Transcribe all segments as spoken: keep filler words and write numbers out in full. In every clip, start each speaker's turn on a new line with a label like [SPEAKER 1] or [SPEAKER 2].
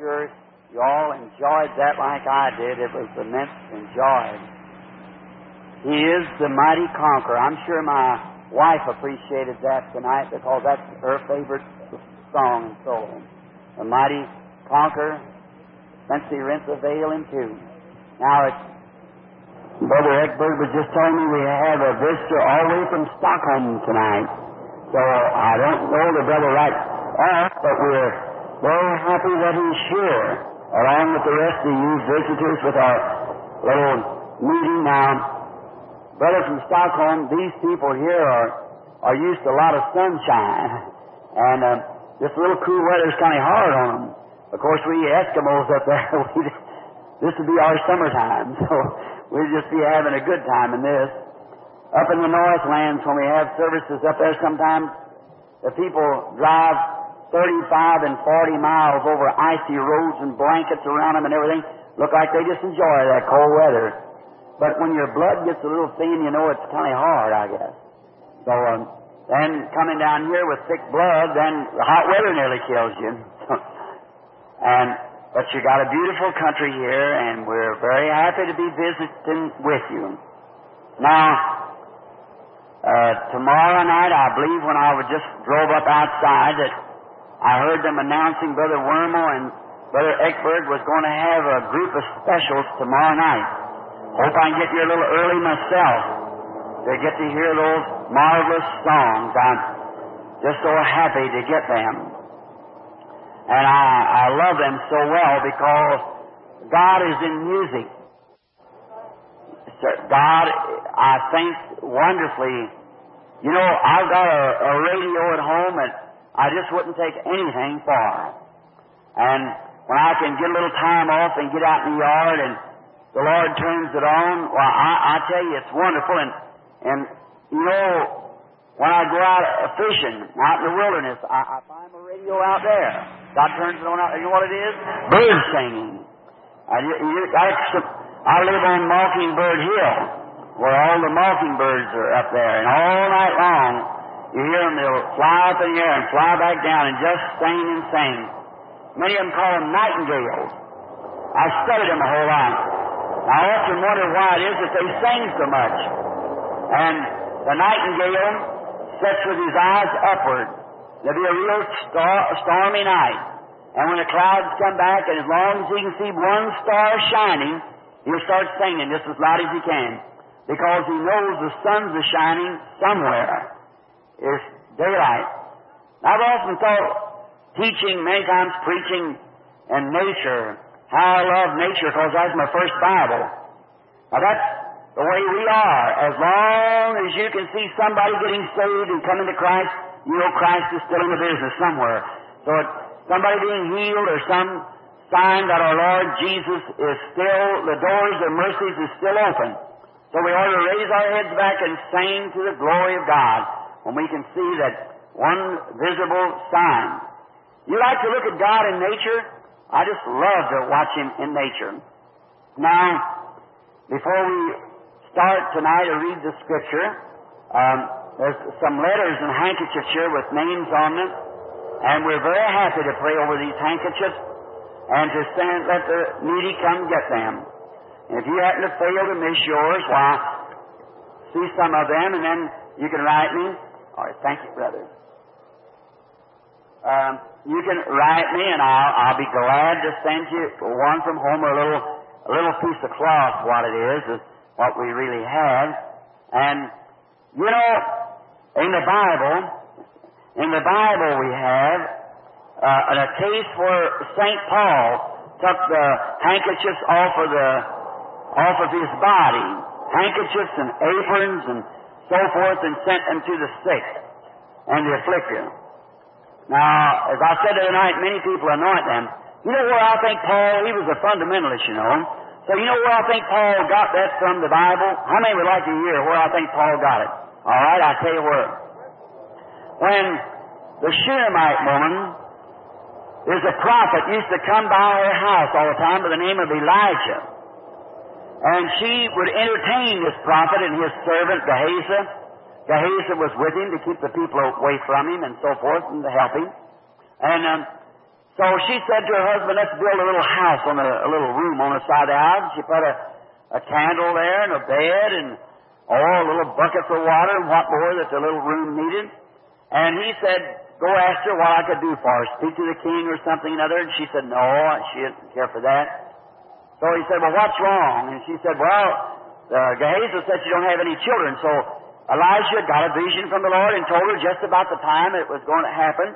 [SPEAKER 1] sure you all enjoyed that like I did. It was immense enjoyed. He is the mighty conqueror. I'm sure my wife appreciated that tonight because that's her favorite song and so on. The mighty conqueror, since he rent the veil in two. Now, it's, Brother Eckberg was just telling me we have a visitor all the way from Stockholm tonight. So I don't know the brother right off, but we're very happy that he's here, along with the rest of you visitors with our little meeting now. Brother from Stockholm, these people here are, are used to a lot of sunshine, and uh, this little cool weather is kind of hard on them. Of course, we Eskimos up there, we, this would be our summertime, so we'd just be having a good time in this. Up in the Northlands, when we have services up there sometimes, the people drive thirty-five and forty miles over icy roads and blankets around them and everything. Look like they just enjoy that cold weather. But when your blood gets a little thin, you know it's kind of hard, I guess. So um, then coming down here with thick blood, then the hot weather nearly kills you. and But you got a beautiful country here, and we're very happy to be visiting with you. Now, Uh, tomorrow night, I believe when I was just drove up outside, that I heard them announcing Brother Wormel and Brother Eckberg was going to have a group of specials tomorrow night. Hope I can get here a little early myself to get to hear those marvelous songs. I'm just so happy to get them. And I, I love them so well because God is in music. God, I think, wonderfully. You know, I've got a, a radio at home and I just wouldn't take anything for it. And when I can get a little time off and get out in the yard and the Lord turns it on, well, I, I tell you, it's wonderful. And, and, you know, when I go out fishing, out in the wilderness, I, I find my radio out there. God turns it on out. You know what it is? Birds singing. I, you, you, I, I live on Mockingbird Hill, where all the mockingbirds are up there, and all night long you hear them, they'll fly up in the air and fly back down and just sing and sing. Many of them call them nightingales. I studied them a whole lot. I often wonder why it is that they sing so much. And the nightingale sits with his eyes upward. There'll be a real star, stormy night. And when the clouds come back, and as long as he can see one star shining, he'll start singing just as loud as he can, because he knows the sun's a shining somewhere. It's daylight. I've often thought, teaching, many times preaching, and nature, how I love nature, because that's my first Bible. Now that's the way we are. As long as you can see somebody getting saved and coming to Christ, you know Christ is still in the business somewhere. So it's somebody being healed or some sign that our Lord Jesus is still, the doors of mercies is still open. So we ought to raise our heads back and sing to the glory of God when we can see that one visible sign. You like to look at God in nature? I just love to watch Him in nature. Now, before we start tonight to read the Scripture, um, there's some letters and handkerchiefs here with names on them, and we're very happy to pray over these handkerchiefs and to send, let the needy come get them. And if you happen to fail to miss yours, why, see some of them, and then you can write me. All right, thank you, brother. Um, you can write me, and I'll, I'll be glad to send you one from home, or a little, a little piece of cloth. What it is is what we really have. And you know, in the Bible, in the Bible we have uh, a case where Saint Paul took the handkerchiefs off of the off of his body, handkerchiefs and aprons and so forth, and sent them to the sick and the afflicted. Now, as I said the other night, many people anoint them. You know where I think Paul, he was a fundamentalist, you know. So you know where I think Paul got that from, the Bible? How many would like to hear where I think Paul got it? All right, I'll tell you where. When the Shunammite woman, there's a prophet used to come by her house all the time by the name of Elijah. And she would entertain this prophet and his servant Gehazi. Gehazi was with him to keep the people away from him and so forth and to help him. And um, So she said to her husband, let's build a little house on a, a little room on the side of the house. She put a, a candle there and a bed and all little buckets of water and what more that the little room needed. And he said, go ask her what I could do for her. Speak to the king or something or another. And she said, no, she didn't care for that. So he said, well, what's wrong? And she said, well, uh, Gehazi said she don't have any children. So Elijah got a vision from the Lord and told her just about the time it was going to happen.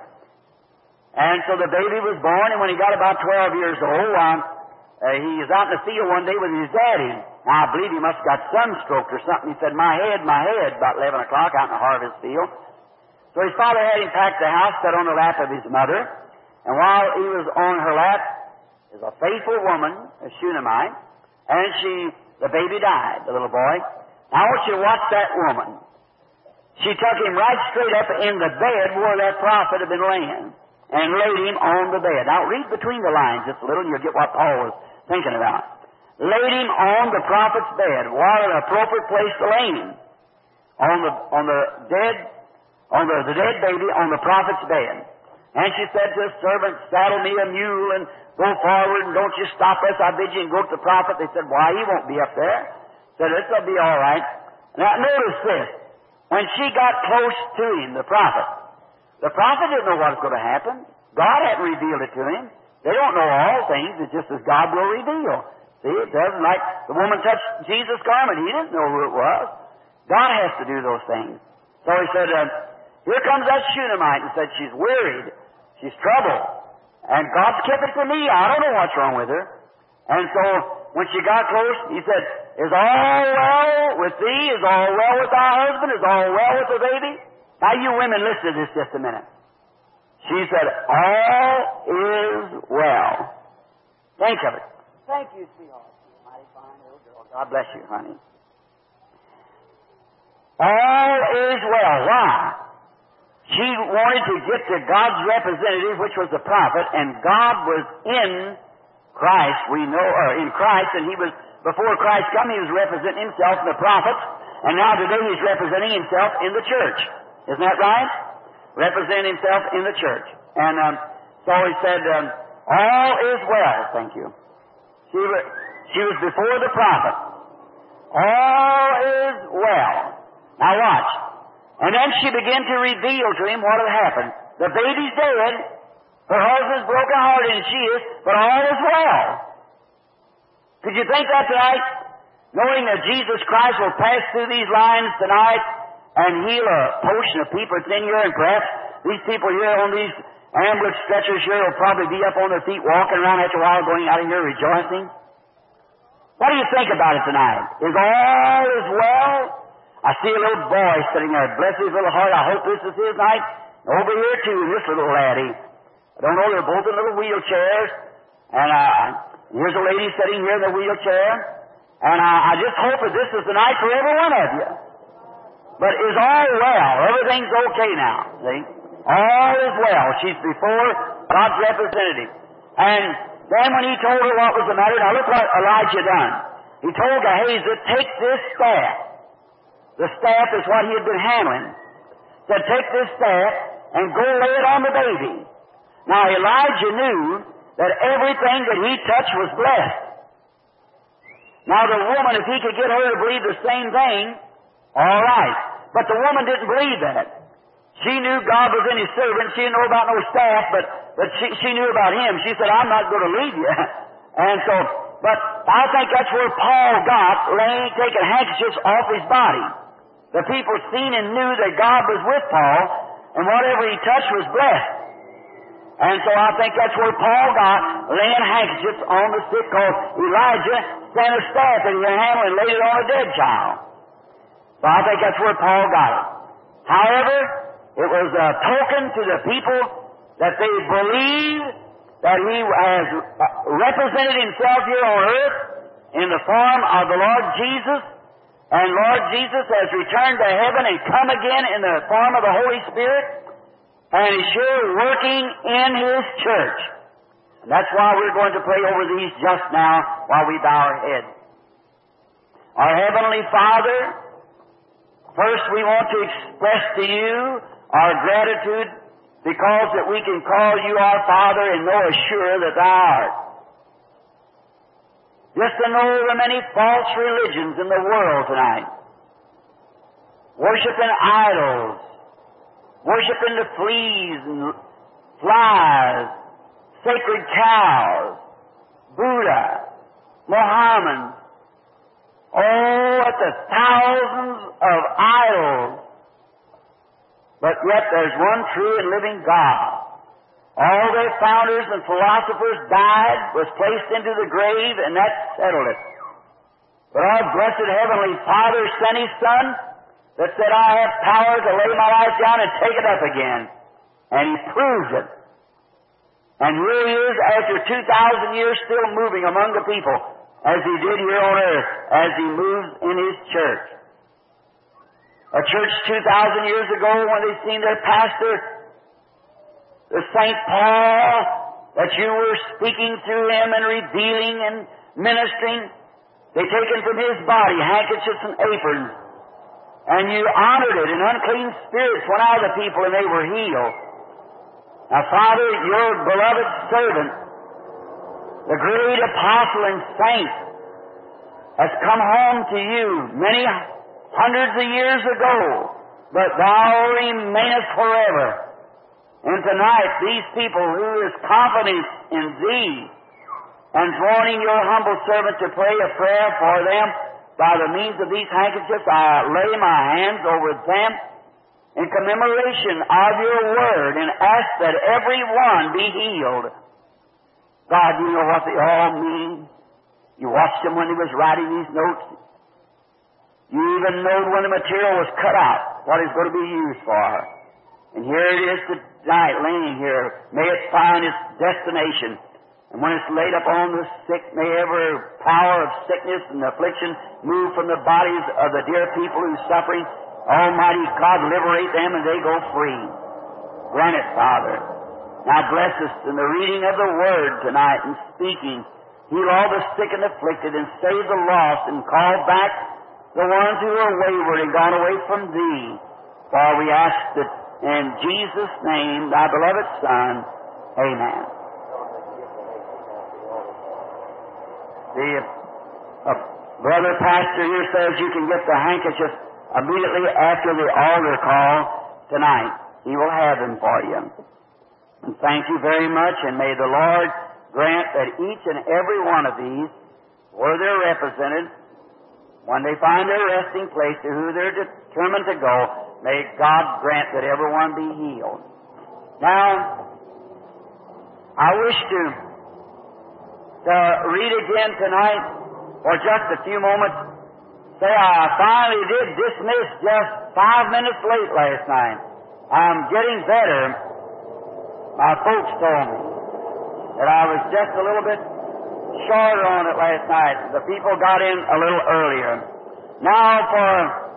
[SPEAKER 1] And so the baby was born, and when he got about twelve years old, um, uh, he was out in the field one day with his daddy. Now, I believe he must have got sunstroke or something. He said, my head, my head, about eleven o'clock out in the harvest field. So his father had him pack the house, sat on the lap of his mother, and while he was on her lap, is a faithful woman, a Shunammite, and she, the baby died, the little boy. Now, I want you to watch that woman. She took him right straight up in the bed where that prophet had been laying, and laid him on the bed. Now, read between the lines just a little, and you'll get what Paul was thinking about. Laid him on the prophet's bed. What an appropriate place to lay him. On the, on the dead, on the, the dead baby on the prophet's bed. And she said to his servant, saddle me a mule and go forward, and don't you stop us, I bid you, and go to the prophet. They said, why, he won't be up there. Said, this'll be all right. Now, notice this. When she got close to him, the prophet, the prophet didn't know what was going to happen. God hadn't revealed it to him. They don't know all things. It's just as God will reveal. See, it doesn't like the woman touched Jesus' garment. He didn't know who it was. God has to do those things. So he said, uh, here comes that Shunammite, and said she's wearied. She's troubled. And God's kept it from me. I don't know what's wrong with her. And so when she got close, he said, is all well with thee? Is all well with thy husband? Is all well with the baby? Now, you women, listen to this just a minute. She said, all is well. Think of it. Thank you, sweetheart. You're a mighty fine little girl. God bless you, honey. All is well. Why? She wanted to get to God's representative, which was the prophet, and God was in Christ, we know, or in Christ, and he was, before Christ come, he was representing himself in the prophets, and now today he's representing himself in the church. Isn't that right? Representing himself in the church. And um, so he said, um, all is well, thank you. She was, she was before the prophet. All is well. Now watch. And then she began to reveal to him what had happened. The baby's dead. Her husband's broken hearted, and she is, but all is well. Could you think that tonight? Knowing that Jesus Christ will pass through these lines tonight and heal a portion of people that's in here, and perhaps these people here on these ambulance stretchers here will probably be up on their feet walking around after a while going out of here rejoicing. What do you think about it tonight? Is all is well? I see a little boy sitting there. Bless his little heart. I hope this is his night. Over here, too, this little laddie. I don't know, they're both in little wheelchairs. And uh, here's a lady sitting here in the wheelchair. And uh, I just hope that this is the night for every one of you. But is all well. Everything's okay now. See? All is well. She's before God's representative. And then when he told her what was the matter, now look what Elijah done. He told Gehazi, take this staff. The staff is what he had been handling. Said, take this staff and go lay it on the baby. Now Elijah knew that everything that he touched was blessed. Now the woman, if he could get her to believe the same thing, all right. But the woman didn't believe that. She knew God was in his servant. She didn't know about no staff, but, but she, she knew about him. She said, I'm not going to leave you. And so, but I think that's where Paul got laying, taking handkerchiefs off his body. The people seen and knew that God was with Paul, and whatever he touched was blessed. And so I think that's where Paul got laying handkerchiefs on the sick, because Elijah sent a staff that he had handled and laid it on a dead child. So I think that's where Paul got it. However, it was a token to the people that they believe that he has represented himself here on earth in the form of the Lord Jesus, and Lord Jesus has returned to heaven and come again in the form of the Holy Spirit, and is sure working in his church. And that's why we're going to pray over these just now while we bow our heads. Our Heavenly Father, first we want to express to you our gratitude because that we can call you our Father and know assured that thou art. Just to know the many false religions in the world tonight, worshiping idols, worshiping the fleas and flies, sacred cows, Buddha, Muhammad, oh, at the thousands of idols. But yet there's one true and living God. All their founders and philosophers died, was placed into the grave, and that settled it. But our blessed Heavenly Father sent His Son that said, I have power to lay my life down and take it up again. And He proved it. And here He is, after two thousand years, still moving among the people, as He did here on earth, as He moves in His church. A church two thousand years ago, when they seen their pastor, the Saint Paul, that you were speaking through him and revealing and ministering, they taken from his body handkerchiefs and aprons, and you honored it, and unclean spirits went out of the people, and they were healed. Now, Father, your beloved servant, the great apostle and saint, has come home to you many hundreds of years ago, but thou remainest forever. And tonight, these people who is confident in Thee and wanting your humble servant to pray a prayer for them by the means of these handkerchiefs, I lay my hands over them in commemoration of your word and ask that every one be healed. God, you know what they all mean. You watched them when He was writing these notes. You even know when the material was cut out, what it's going to be used for. And here it is tonight, laying here. May it find its destination. And when it's laid upon the sick, may every power of sickness and affliction move from the bodies of the dear people who are suffering. Almighty God, liberate them and they go free. Grant it, Father. Now bless us in the reading of the Word tonight and speaking. Heal all the sick and afflicted and save the lost and call back the ones who are wayward and gone away from Thee. For we ask that in Jesus' name, Thy beloved Son, Amen. The uh, brother pastor here says you can get the handkerchief immediately after the altar call tonight. He will have them for you. And thank you very much, and may the Lord grant that each and every one of these, where they're represented, when they find their resting place to who they're determined to go, may God grant that everyone be healed. Now, I wish to, to read again tonight for just a few moments. Say, I finally did dismiss just five minutes late last night. I'm getting better. My folks told me that I was just a little bit shorter on it last night. The people got in a little earlier. Now for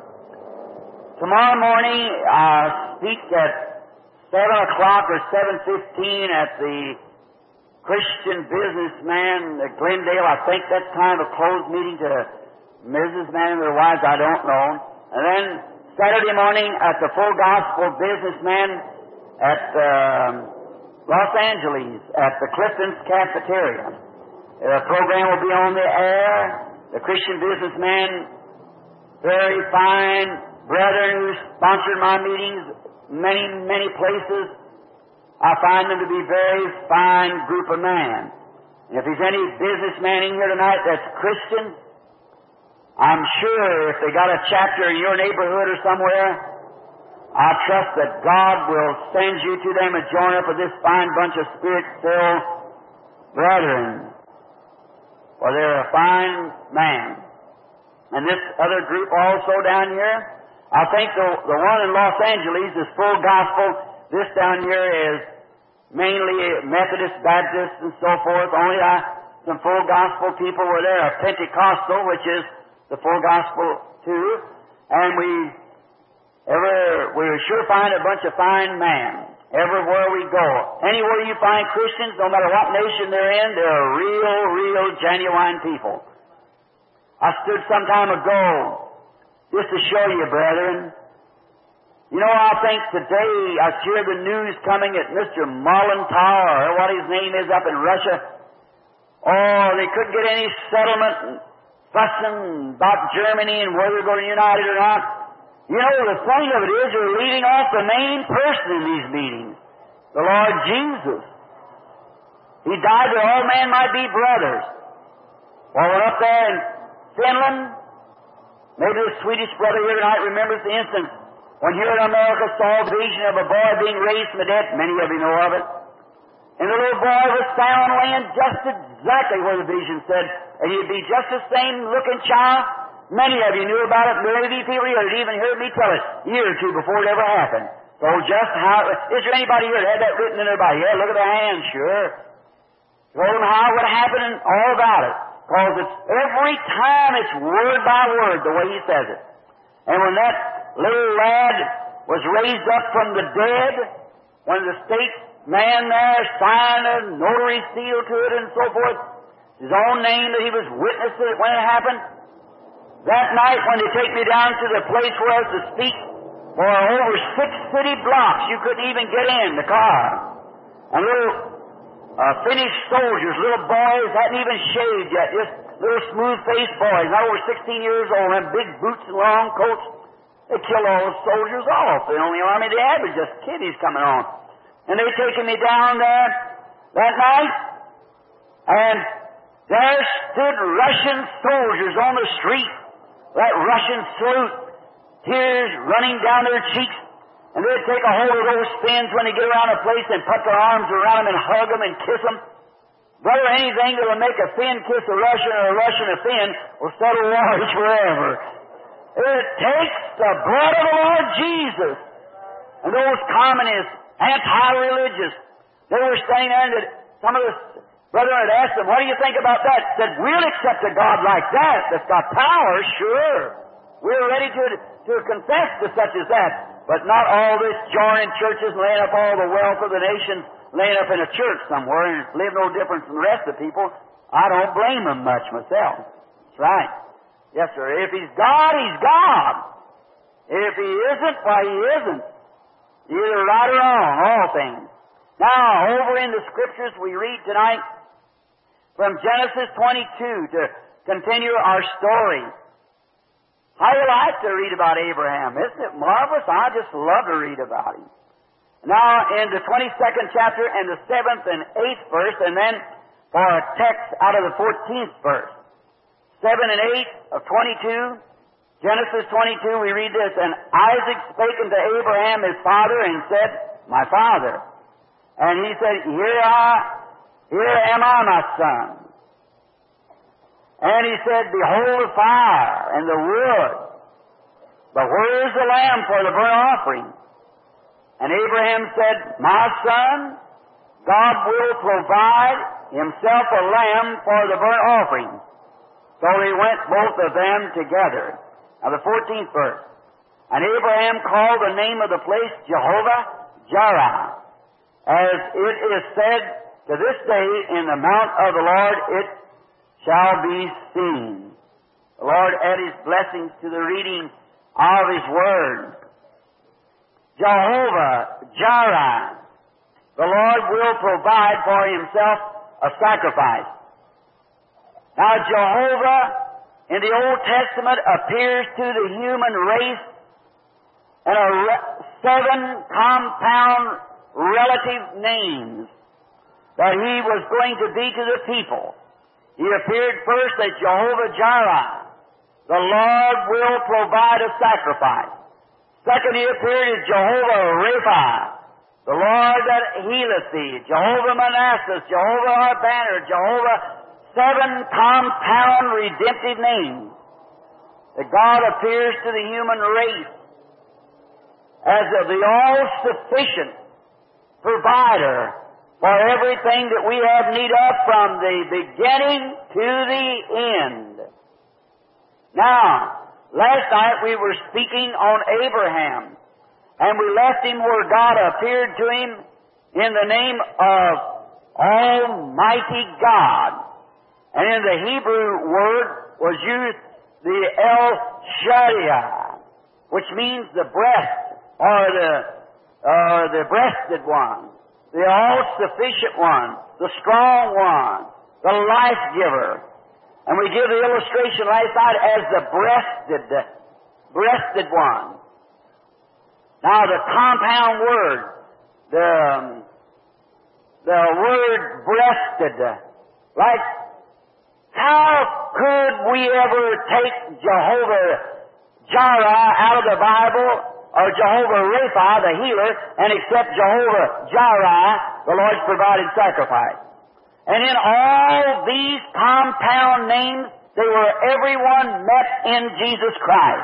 [SPEAKER 1] tomorrow morning, I speak at seven o'clock or seven fifteen at the Christian Businessman at Glendale. I think that's kind of a closed meeting to businessmen and their wives, I don't know. And then Saturday morning at the Full Gospel Businessman at uh, Los Angeles at the Clifton's Cafeteria. The program will be on the air. The Christian Businessman, very fine brethren who sponsored my meetings many, many places. I find them to be a very fine group of men. And if there's any businessman in here tonight that's Christian, I'm sure if they got a chapter in your neighborhood or somewhere, I trust that God will send you to them and join up with this fine bunch of Spirit-filled brethren. For they're a fine man. And this other group also down here, I think the, the one in Los Angeles is Full Gospel. This down here is mainly Methodist, Baptist, and so forth. Only I, some Full Gospel people were there. A Pentecostal, which is the Full Gospel too. And we ever we sure find a bunch of fine men everywhere we go. Anywhere you find Christians, no matter what nation they're in, they're real, real, genuine people. I stood some time ago just to show you, brethren, You know, I think today I hear the news coming that Mister Molotov, or what his name is up in Russia, oh, they couldn't get any settlement and fussing about Germany and whether they're going to unite it or not. You know, the thing of it is they're leaving off the main person in these meetings, the Lord Jesus. He died that all men might be brothers. Well, we're up there in Finland. Maybe the Swedish brother here tonight remembers the instance when here in America saw a vision of a boy being raised from the dead. Many of you know of it. And the little boy was found laying just exactly where the vision said. And he'd be just the same looking child. Many of you knew about it. Maybe people here had even heard me tell it a year or two before it ever happened. So just how, is there anybody here that had that written in their Bible? Yeah, look at their hands, sure. Told them how it would happen and all about it. Because it's every time it's word by word the way he says it. And when that little lad was raised up from the dead, when the state man there signed a notary seal to it and so forth, his own name that he was witness to it when it happened, that night when they take me down to the place where I was to speak, for over six city blocks you couldn't even get in the car. And little uh, Finnish soldiers, little boys, hadn't even shaved yet, just little smooth-faced boys, not over sixteen years old, and big boots and long coats. They killed all the soldiers off. The only army they had was just kiddies coming on. And they taken me down there that night, and there stood Russian soldiers on the street, that Russian salute, tears running down their cheeks, and they'd take a hold of those Finns when they get around a place and put their arms around them and hug them and kiss them. Brother, anything that will make a Finn kiss a Russian or a Russian a Finn will settle waters forever. It takes the blood of the Lord Jesus. And those communists, anti-religious, they were standing there, and some of the brethren had asked them, what do you think about that? Said, we'll accept a God like that that's got power, sure. We're ready to, to confess to such as that. But not all this joining churches and laying up all the wealth of the nation, laying up in a church somewhere and live no different from the rest of the people. I don't blame them much myself. That's right. Yes, sir. If He's God, He's God. If He isn't, why He isn't. Either right or wrong, all things. Now, over in the Scriptures we read tonight from Genesis twenty-two to continue our story. How do you like to read about Abraham? Isn't it marvelous? I just love to read about him. Now, in the twenty-second chapter and the seventh and eighth verse, and then for a text out of the fourteenth verse. seven and eight of twenty-two, Genesis twenty-two, we read this, and Isaac spake unto Abraham his father and said, my father. And he said, Here I, here am I, my son. And he said, behold the fire and the wood, but where is the lamb for the burnt offering? And Abraham said, my son, God will provide Himself a lamb for the burnt offering. So they went both of them together. Now the fourteenth verse. And Abraham called the name of the place Jehovah-Jireh, as it is said, to this day in the mount of the Lord it shall be seen. The Lord add His blessings to the reading of His Word. Jehovah-Jireh, the Lord will provide for Himself a sacrifice. Now Jehovah in the Old Testament appears to the human race in a re- seven compound relative names that He was going to be to the people. He appeared first as Jehovah-Jireh, the Lord will provide a sacrifice. Second, He appeared as Jehovah-Rapha, the Lord that healeth thee. Jehovah-Manasseh, Jehovah our banner, Jehovah, seven compound redemptive names that God appears to the human race as the all-sufficient provider for everything that we have need of from the beginning to the end. Now, last night we were speaking on Abraham, and we left him where God appeared to him in the name of Almighty God. And in the Hebrew word was used the El Shaddai, which means the breast or the, or the breasted one, the all-sufficient one, the strong one, the life-giver. And we give the illustration last night as the breasted, breasted one. Now the compound word, the, um, the word breasted, like, how could we ever take Jehovah Jireh out of the Bible, or Jehovah Rapha, the healer, and accept Jehovah Jireh, the Lord's provided sacrifice? And in all these compound names, they were everyone met in Jesus Christ.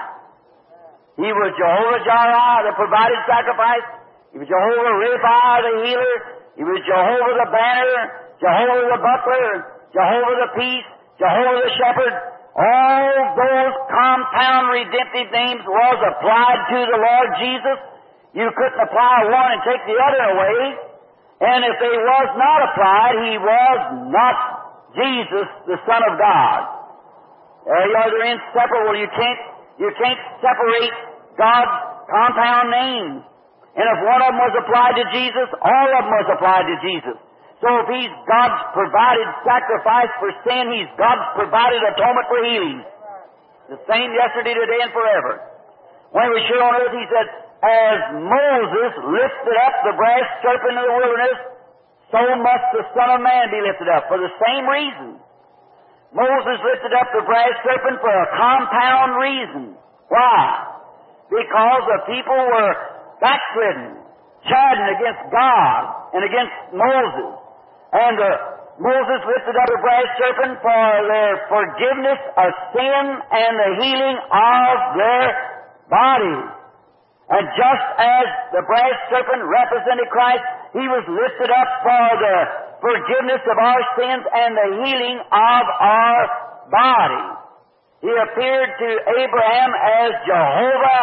[SPEAKER 1] He was Jehovah Jireh, the provided sacrifice. He was Jehovah Rapha, the healer. He was Jehovah the banner, Jehovah the buckler, Jehovah the peace, Jehovah the shepherd. All those compound redemptive names was applied to the Lord Jesus. You couldn't apply one and take the other away. And if they was not applied, He was not Jesus, the Son of God. Uh, they're inseparable. You can't, you can't separate God's compound names. And if one of them was applied to Jesus, all of them was applied to Jesus. So if He's God's provided sacrifice for sin, He's God's provided atonement for healing. The same yesterday, today, and forever. When He was here on earth, He said, as Moses lifted up the brass serpent in the wilderness, so must the Son of Man be lifted up. For the same reason. Moses lifted up the brass serpent for a compound reason. Why? Because the people were backslidden, chiding against God and against Moses. And uh, Moses lifted up the brass serpent for their forgiveness of sin and the healing of their bodies. And just as the brass serpent represented Christ, He was lifted up for the forgiveness of our sins and the healing of our bodies. He appeared to Abraham as Jehovah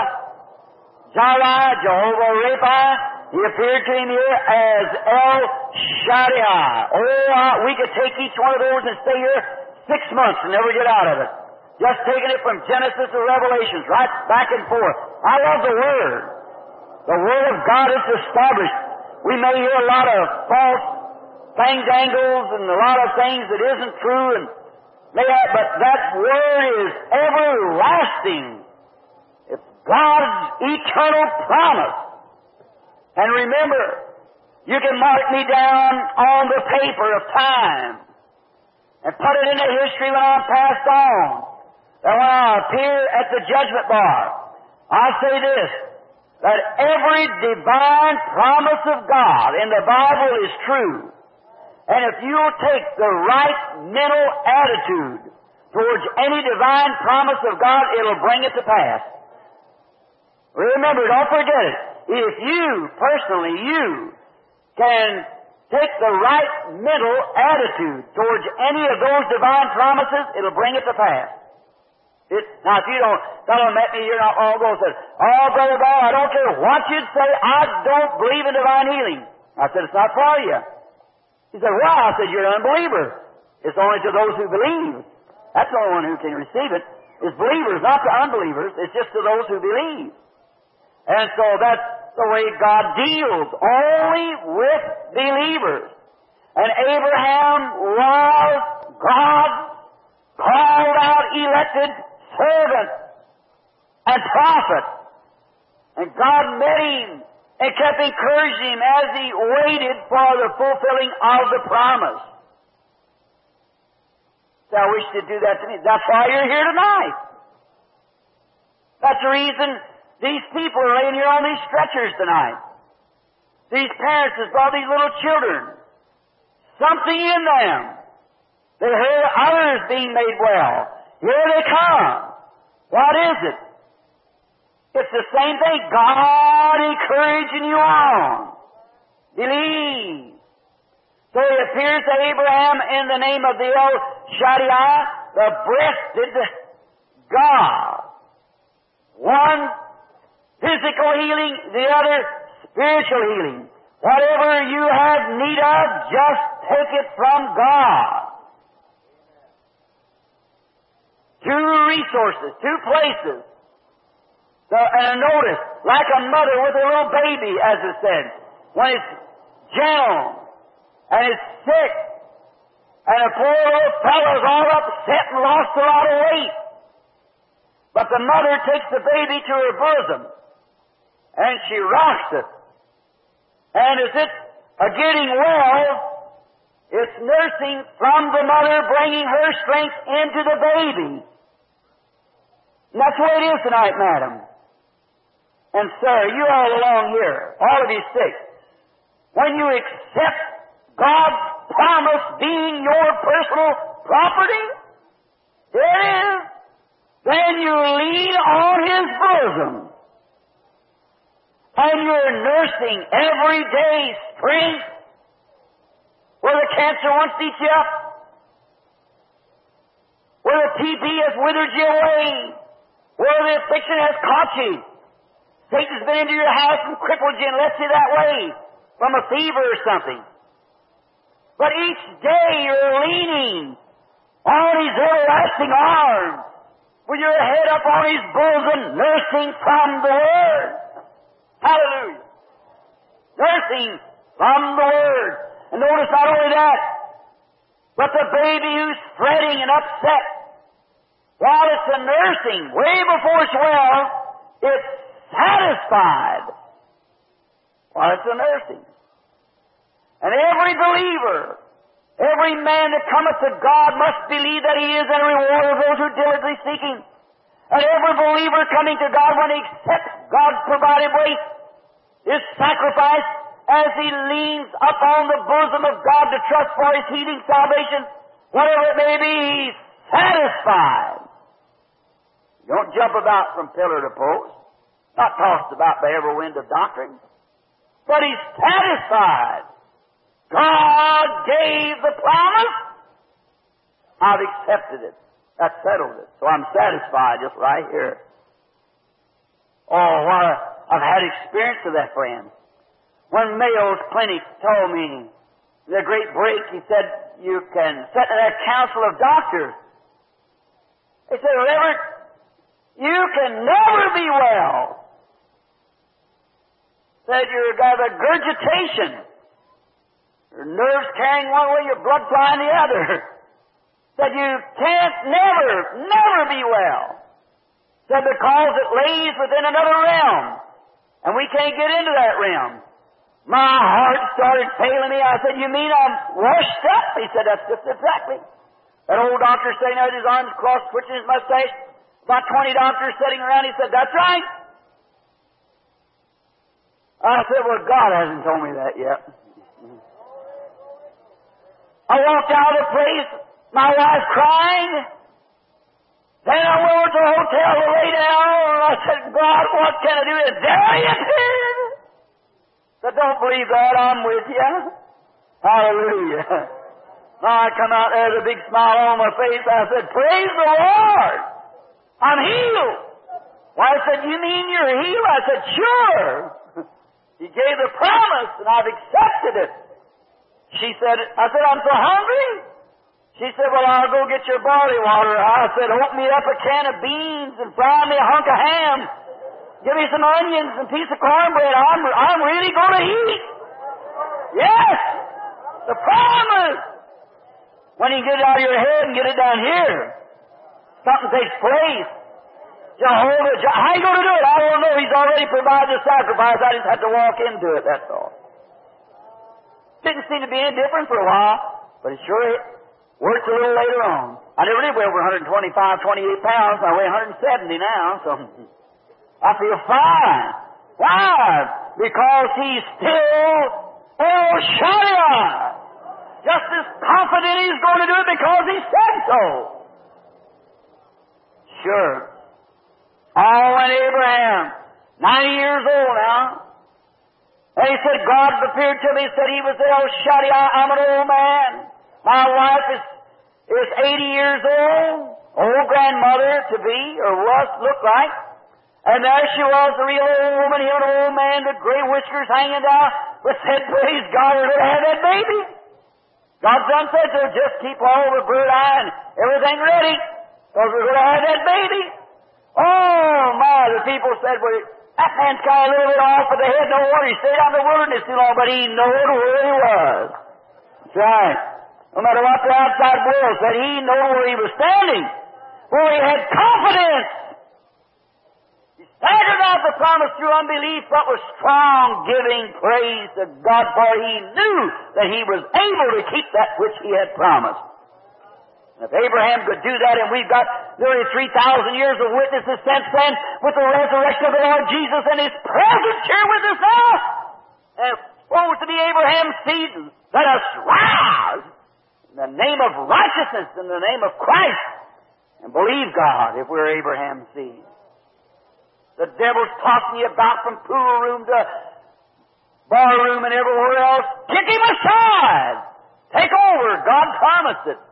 [SPEAKER 1] Jireh, Jehovah Rapha. He appeared to him here as El Shaddai. Oh, uh, we could take each one of those and stay here six months and never get out of it. Just taking it from Genesis to Revelations, right back and forth. I love the Word. The Word of God is established. We may hear a lot of false things-angles and a lot of things that isn't true, and may have, but that Word is everlasting. It's God's eternal promise. And remember, you can mark me down on the paper of time and put it into history when I'm passed on. That when I appear at the judgment bar, I say this, that every divine promise of God in the Bible is true. And if you'll take the right mental attitude towards any divine promise of God, it'll bring it to pass. Remember, don't forget it. If you, personally, you, can take the right mental attitude towards any of those divine promises, it'll bring it to pass. It, now, if you don't, someone met me here not long ago and said, oh, Brother Ball, I don't care what you'd say, I don't believe in divine healing. I said, it's not for you. He said, why? I said, you're an unbeliever. It's only to those who believe. That's the only one who can receive it. It's believers, not to unbelievers. It's just to those who believe. And so that's the way God deals, only with believers. And Abraham was God's called out, elected servant and prophet. And God met him and kept encouraging him as he waited for the fulfilling of the promise. So I wish you'd do that to me. That's why you're here tonight. That's the reason these people are laying here on these stretchers tonight. These parents have brought these little children. Something in them. They heard others being made well. Here they come. What is it? It's the same thing. God encouraging you on. Believe. So he appears to Abraham in the name of the El Shaddai, the breasted God. One physical healing, the other spiritual healing. Whatever you have need of, just take it from God. Two resources, two places. So, and notice, like a mother with a little baby, as it said, when it's gentle and it's sick, and a poor little fellow's all upset and lost a lot of weight. But the mother takes the baby to her bosom, and she rocks it. And as it's a getting well, it's nursing from the mother, bringing her strength into the baby. And that's the way it is tonight, madam. And sir, you all along here, all of you six, when you accept God's promise being your personal property, it is, then you lean on His bosom. And you're nursing everyday strength where the cancer once beat you up, where the T B has withered you away, where the affliction has caught you. Satan's been into your house and crippled you and left you that way from a fever or something. But each day you're leaning on His everlasting arms with your head up on His bosom, nursing from the Word. Hallelujah. Nursing from the Word. And notice not only that, but the baby who's fretting and upset, while it's a nursing, way before it's well, it's satisfied while it's a nursing. And every believer, every man that cometh to God must believe that He is a rewarder of those who diligently seek Him. And every believer coming to God, when he accepts God's provided way, His sacrifice, as he leans up on the bosom of God to trust for His healing salvation, whatever it may be, he's satisfied. You don't jump about from pillar to post, not tossed about by every wind of doctrine, but he's satisfied. God gave the promise. I've accepted it. That settled it. So I'm satisfied just right here. Oh, what a, I've had experience of that, friend. When Mayo's Clinic told me the great break, he said, you can sit in that council of doctors. He said, Reverend, you can never be well. Said you've got a gurgitation. Your nerves carrying one way, your blood flying the other. Said you can't never, never be well. Said because it lays within another realm. And we can't get into that realm. My heart started failing me. I said, you mean I'm washed up? He said, that's just exactly. That old doctor sitting there with his arms crossed, twitching his mustache. About twenty doctors sitting around. He said, that's right. I said, well, God hasn't told me that yet. I walked out of the place, my wife crying. Then I went to the hotel to lay down, and I said, God, what can I do? And there He appeared. But don't believe that, I'm with you. Hallelujah. Now I come out there with a big smile on my face. I said, praise the Lord. I'm healed. Well, I said, you mean you're healed? I said, sure. He gave the promise, and I've accepted it. She said, I said, I'm so hungry. She said, well, I'll go get your barley water. I said, open me up a can of beans and fry me a hunk of ham. Give me some onions and a piece of cornbread. I'm, I'm really going to eat. Yes! The promise! When you get it out of your head and get it down here, something takes place. Jehovah, Je- how are you going to do it? I don't know. He's already provided the sacrifice. I just have to walk into it, that's all. Didn't seem to be any different for a while, but it sure worked a little later on. I never did weigh over one twenty-five, twenty-eight pounds. I weigh one seventy now, so I feel fine. Why? Because He's still El Shaddai. Just as confident He's going to do it because He said so. Sure. Oh, and Abraham, ninety years old now. And he said, God appeared to me and said He was El Shaddai. I'm an old man. My wife is, is eighty years old, old grandmother to be, or was, looked like. And there she was, a real old woman, him an old man with gray whiskers hanging down, but said, praise God, we're going to have that baby. God's done said so, just keep all the bird eye and everything ready, because we're going to have that baby. Oh, my, the people said, well, That man's kind of a little bit off with the head. No wonder he stayed out in the wilderness too long, but he knew where he was. That's right. No matter what the outside world said, he knew where he was standing. For he had confidence. He staggered out the promise through unbelief, but was strong, giving praise to God, for he knew that he was able to keep that which he had promised. If Abraham could do that, and we've got nearly three thousand years of witnesses since then, with the resurrection of the Lord Jesus and His presence here with us now, and supposed to be Abraham's seed, let us rise in the name of righteousness, in the name of Christ, and believe God if we're Abraham's seed. The devil's tossing you about from pool room to bar room and everywhere else. Kick him aside. Take over. God promised it.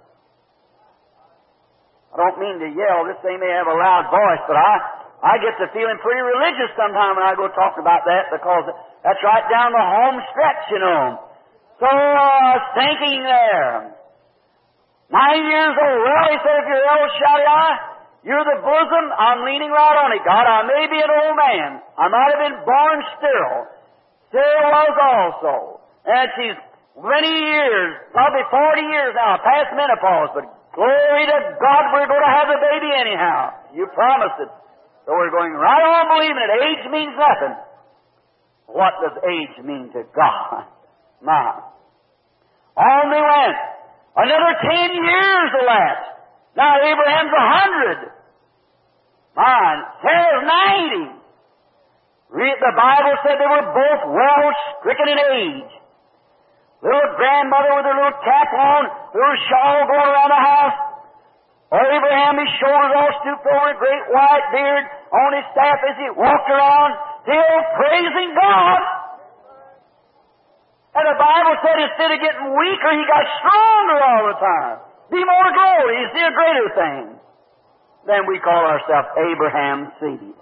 [SPEAKER 1] I don't mean to yell. This thing may have a loud voice, but I, I get to feeling pretty religious sometimes when I go talk about that, because that's right down the home stretch, you know. So, uh, thinking there. Nine years old. Well, he said, if you're El Shaddai, you're the bosom. I'm leaning right on it. God, I may be an old man. I might have been born sterile. Sarah was also. And she's many years, probably forty years now, past menopause, but glory to God, we're going to have a baby anyhow. You promised it. So we're going right on believing it. Age means nothing. What does age mean to God? My. On they went. Another ten years elapsed. Now Abraham's a hundred. Mine. Sarah's ninety. Read, the Bible said they were both well stricken in age. Little grandmother with her little cap on, little shawl going around the house. Or Abraham, his shoulders all stooped over, a great white beard on his staff as he walked around, still praising God. And the Bible said instead of getting weaker, he got stronger all the time. Be more glory. You see a greater thing. Then we call ourselves Abraham's seed.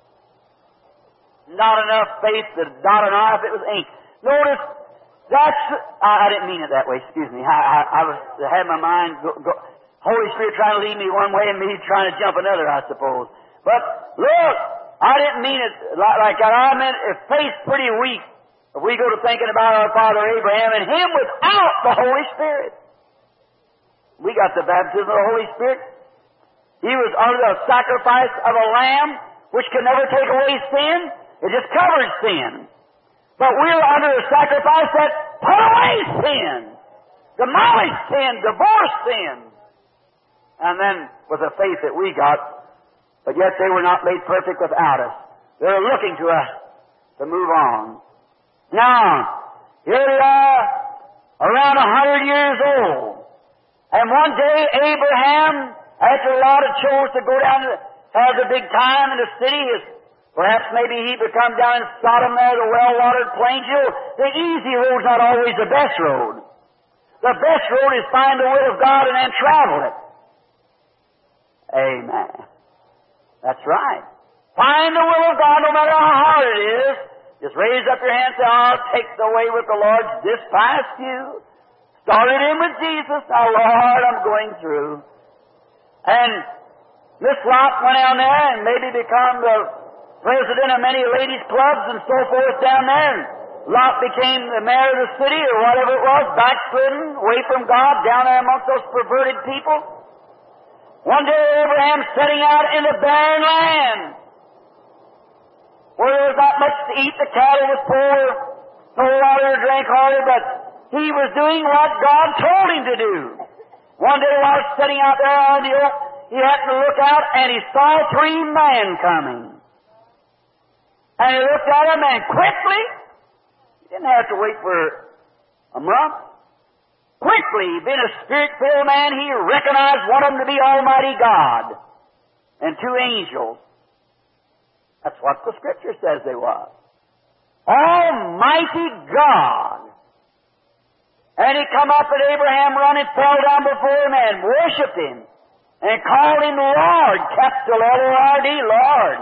[SPEAKER 1] Not enough faith to dot an I if it was ink. Notice, that's, I, I didn't mean it that way, excuse me. I, I, I was, I had my mind, go, go, Holy Spirit trying to lead me one way and me trying to jump another, I suppose. But, look, I didn't mean it like, like that. I meant if faith's pretty weak, if we go to thinking about our father Abraham and him without the Holy Spirit. We got the baptism of the Holy Spirit. He was under the sacrifice of a lamb, which can never take away sin. It just covers sin. But we're under a sacrifice that put away sin, demolished sin, divorced sin. And then with the faith that we got, but yet they were not made perfect without us. They're looking to us to move on. Now, here we are, around a hundred years old. And one day Abraham, after Lot had chose to go down to have the big time in the city, his perhaps maybe he would come down in Sodom there, the well-watered plains. You know, the easy road's not always the best road. The best road is find the will of God and then travel it. Amen. That's right. Find the will of God no matter how hard it is. Just raise up your hand and say, I'll take the way with the Lord this past you. Started in with Jesus. Now, Lord, I'm going through. And Miss Lot went down there and maybe become the president of many ladies' clubs and so forth down there. Lot became the mayor of the city or whatever it was, backslidden, away from God, down there amongst those perverted people. One day Abraham setting out in the barren land, where there was not much to eat, the cattle was poor, no water to drink hardly, but he was doing what God told him to do. One day while sitting out there on the oak, he happened to look out and he saw three men coming. And he looked at them and quickly, he didn't have to wait for a month, quickly, being a spirit-filled man, he recognized one of them to be Almighty God and two angels. That's what the Scripture says they were. Almighty God. And he come up at Abraham running, fell down before him and worshipped him and called him Lord, capital L O R D, Lord.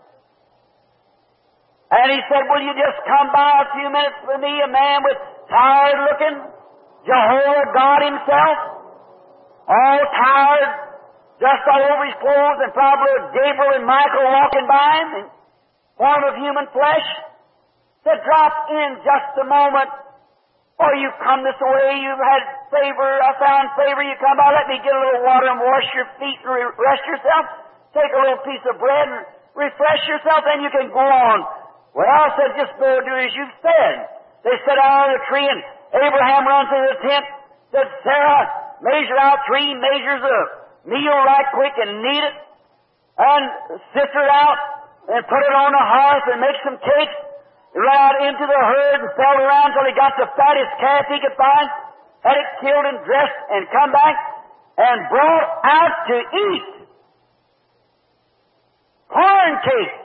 [SPEAKER 1] And he said, will you just come by a few minutes with me, a man with tired looking, Jehovah God himself, all tired, just all over his clothes, and probably Gabriel and Michael walking by him. And form of human flesh, to drop in just a moment. Or you come this way, you've had favor, I found favor, you come by, let me get a little water and wash your feet and re- rest yourself. Take a little piece of bread and refresh yourself, then you can go on. Well, I said, just go do as you've said. They sat out on the tree, and Abraham runs to the tent, said, Sarah, measure out three measures of meal right quick and knead it, and sift it out, and put it on the hearth, and make some cakes. He ran out into the herd and felt around till he got the fattest calf he could find, had it killed and dressed, and come back and brought out to eat corn cakes,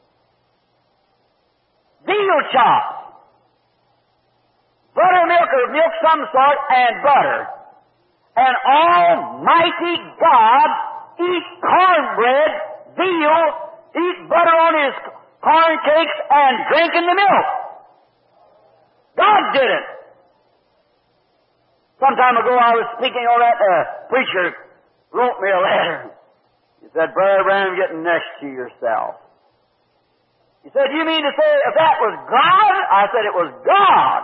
[SPEAKER 1] veal chops, buttermilk or milk some sort, and butter. And Almighty God eat cornbread, veal, eat butter on his corn cakes, and drinking the milk. God did it. Some time ago I was speaking on that uh, preacher wrote me a letter. He said, Brother Branham, getting next to yourself. He said, you mean to say if that was God? I said, it was God.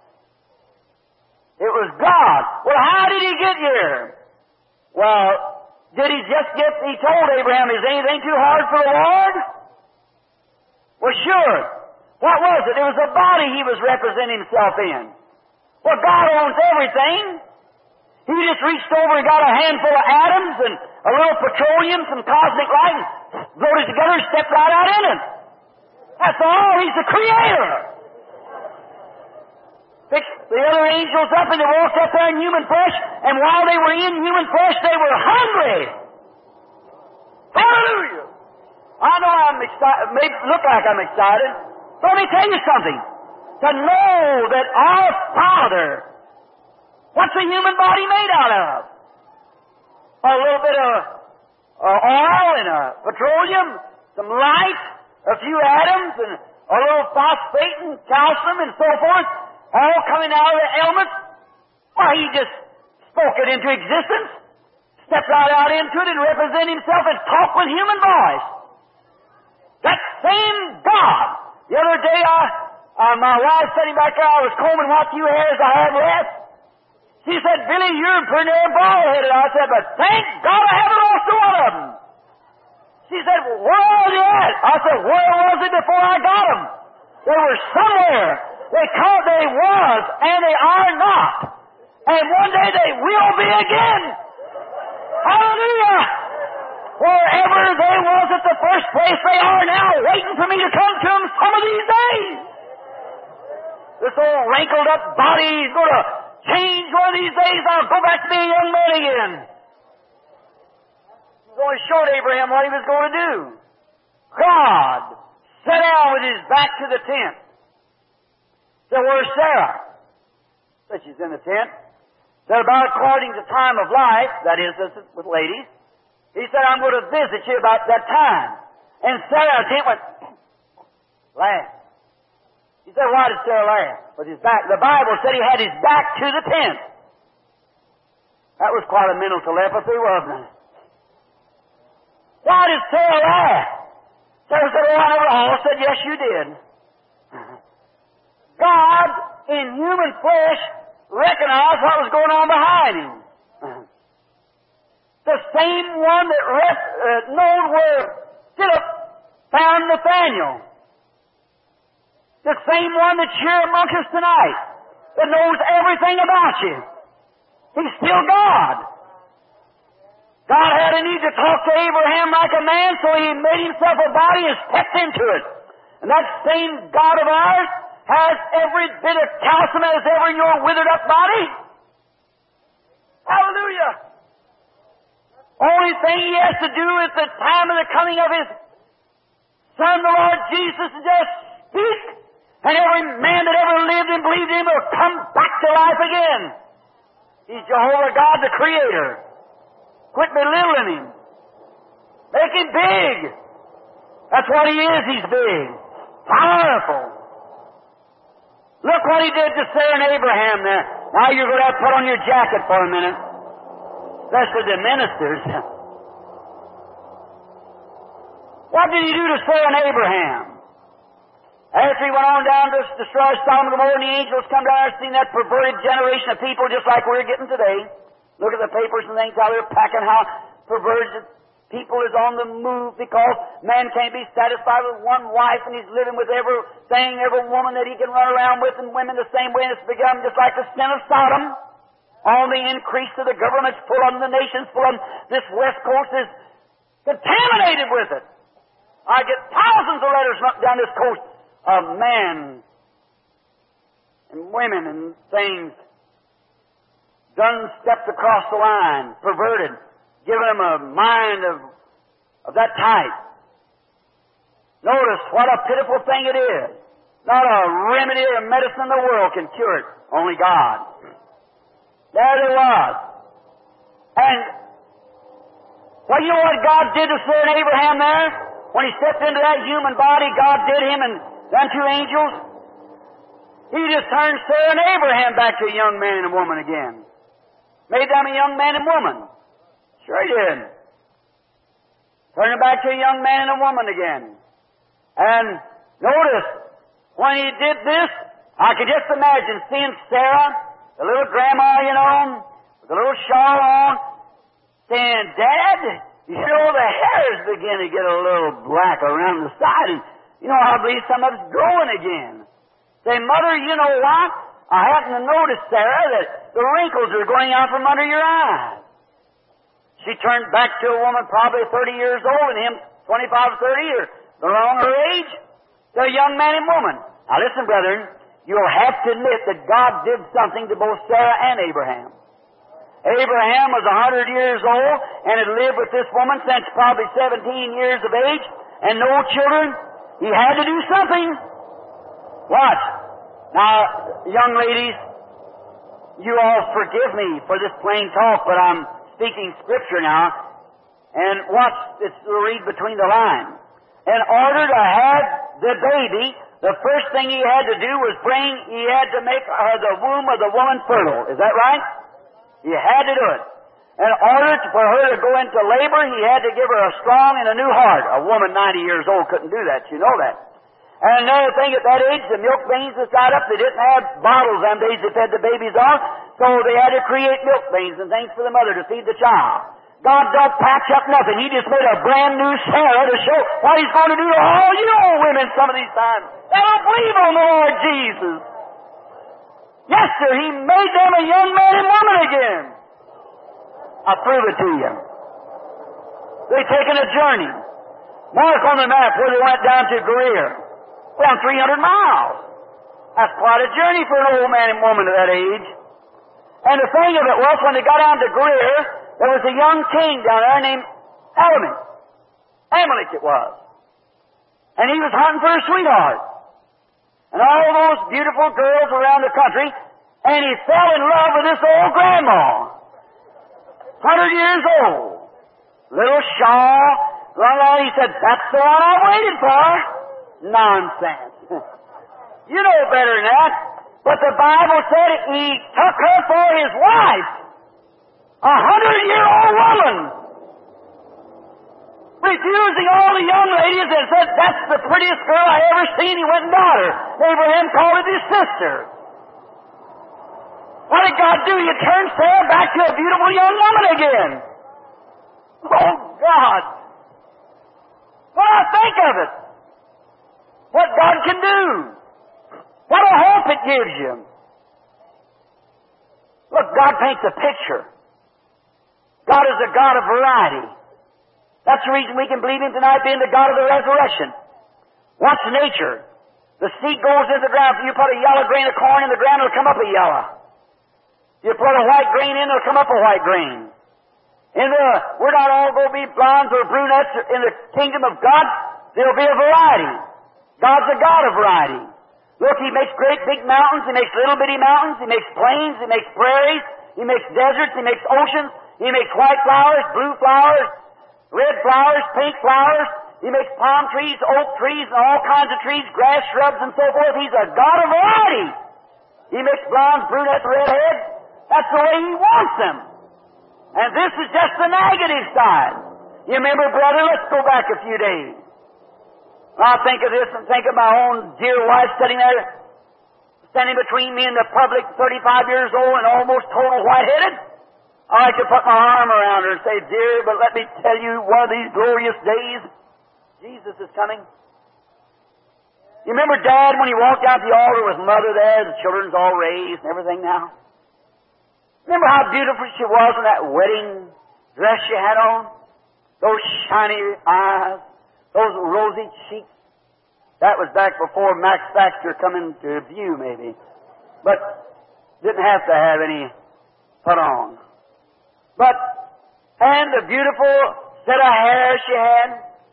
[SPEAKER 1] It was God. Well, how did he get here? Well, did he just get, he told Abraham, is anything too hard for the Lord? Well, sure. What was it? It was the body he was representing himself in. Well, God owns everything. He just reached over and got a handful of atoms and a little petroleum, some cosmic light, and wrote it together and stepped right out in it. That's all. He's the Creator. Fixed the other angels up, and they walked up there in human flesh, and while they were in human flesh, they were hungry. Hallelujah! I know I'm excited, may look like I'm excited, but let me tell you something. To know that our Father, what's a human body made out of? A little bit of uh, oil and a petroleum, some light, a few atoms, and a little phosphate and calcium and so forth, all coming out of the elements. Why, he just spoke it into existence, stepped right out into it and represented himself and talked with human voice. That same God. The other day, I, uh, my wife sitting back there, I was combing what few hairs I had left. She said, Billy, you're pretty near bald-headed. I said, but thank God I haven't lost one of them. She said, well, where are they at? I said, where was it before I got them? They were somewhere. They called they was, and they are not. And one day they will be again. Hallelujah! Wherever they was at the first place, they are now waiting for me to come to them some of these days. This old wrinkled up body is going to change one of these days. I'll go back to being a young man again. He's going to show Abraham what he was going to do. God sat down with his back to the tent. Said, where's Sarah? Said, she's in the tent. Said, about according to time of life, that is, this is with ladies, he said, I'm going to visit you about that time. And Sarah, the tent went, laugh. He said, why did Sarah laugh? With his back. The Bible said he had his back to the tent. That was quite a mental telepathy, wasn't it? Why did Sarah laugh? Sarah said, oh, I never all said, yes, you did. God, in human flesh, recognized what was going on behind him. The same one that rep, uh, knowed where Philip found Nathaniel. The same one that's here among us tonight, that knows everything about you. He's still God. God had a need to talk to Abraham like a man, so he made himself a body and stepped into it. And that same God of ours has every bit of calcium as ever in your withered up body. Hallelujah. Only thing he has to do at the time of the coming of his Son, the Lord Jesus, is just speak, and every man that ever lived and believed in him will come back to life again. He's Jehovah God, the Creator. Quit belittling him. Make him big. That's what he is. He's big. Powerful. Look what he did to Sarah and Abraham there. Now you're going to have to put on your jacket for a minute. Especially the ministers. What did he do to Sarah and Abraham? After he went on down to destroy Sodom and Gomorrah, and the angels come down and seen that perverted generation of people just like we're getting today. Look at the papers and things, how they're packing, how perverted people is on the move because man can't be satisfied with one wife and he's living with everything, every woman that he can run around with, and women the same way, and it's become just like the sin of Sodom. On the increase of the government's full of them, the nation's full of them. This West Coast is contaminated with it. I get thousands of letters from up down this coast of men and women and things done stepped across the line, perverted, given them a mind of, of that type. Notice what a pitiful thing it is. Not a remedy or medicine in the world can cure it. Only God. There it was. And, well, you know what God did to Sir Abraham there? When he stepped into that human body, God did him and them two angels. He just turned Sarah and Abraham back to a young man and woman again. Made them a young man and woman. Sure he did. Turned them back to a young man and a woman again. And notice, when he did this, I could just imagine seeing Sarah, the little grandma, you know, with the little shawl on, saying, Dad, you know, the hair's beginning to get a little black around the side. And, you know, I believe some of it's growing again. Say, Mother, you know what? I happen to notice, Sarah, that the wrinkles are going out from under your eyes. She turned back to a woman probably thirty years old, and him twenty-five, thirty, or around her age, to a young man and woman. Now listen, brethren, you'll have to admit that God did something to both Sarah and Abraham. Abraham was a hundred years old and had lived with this woman since probably seventeen years of age, and no children. He had to do something. Watch. Now, young ladies, you all forgive me for this plain talk, but I'm speaking Scripture now. And watch, it's to read between the lines. In order to have the baby, the first thing he had to do was bring, he had to make uh, the womb of the woman fertile. Is that right? He had to do it. In order to, for her to go into labor, he had to give her a strong and a new heart. A woman ninety years old couldn't do that. You know that. And another thing, at that age, the milk veins was tied up. They didn't have bottles them days they fed the babies on, so they had to create milk veins and things for the mother to feed the child. God don't patch up nothing. He just made a brand new Sarah to show what He's going to do to all you old women some of these times. They don't believe on the Lord Jesus. Yes, sir, He made them a young man and woman again. I'll prove it to you. They've taken a journey. Mark on the map where they went down to Greer. Around three hundred miles. That's quite a journey for an old man and woman at that age. And the thing of it was, when they got down to Greer, there was a young king down there named Amalek. Amalek it was. And he was hunting for a sweetheart. And all those beautiful girls around the country, and he fell in love with this old grandma. Hundred years old. Little shawl. He said, that's the one I waited for. Nonsense. You know better than that. But the Bible said he took her for his wife. A hundred-year-old woman. Refusing all the young ladies and said, that's the prettiest girl I ever seen. He went and got her. Abraham called it his sister. What did God do? He turned Sarah back to a beautiful young woman again. Oh, God. What do I think of it? What God can do. What a hope it gives you. Look, God paints a picture. God is a God of variety. That's the reason we can believe Him tonight being the God of the resurrection. Watch nature. The seed goes into the ground. If you put a yellow grain of corn in the ground, it'll come up a yellow. You put a white grain in, it'll come up a white grain. In the, we're not all going to be blondes or brunettes in the kingdom of God. There'll be a variety. God's a God of variety. Look, He makes great big mountains. He makes little bitty mountains. He makes plains. He makes prairies. He makes deserts. He makes oceans. He makes white flowers, blue flowers, red flowers, pink flowers. He makes palm trees, oak trees, and all kinds of trees, grass, shrubs, and so forth. He's a God of variety. He makes blondes, brunettes, redheads. That's the way He wants them. And this is just the negative side. You remember, brother, let's go back a few days. I think of this and think of my own dear wife sitting there, standing between me and the public, thirty-five years old and almost total white-headed. I like to put my arm around her and say, dear, but let me tell you, one of these glorious days, Jesus is coming. You remember Dad when he walked out the altar with Mother there, the children's all raised and everything now? Remember how beautiful she was in that wedding dress she had on? Those shiny eyes, those rosy cheeks. That was back before Max Baxter come into view, maybe. But didn't have to have any put on. But, and the beautiful set of hair she had.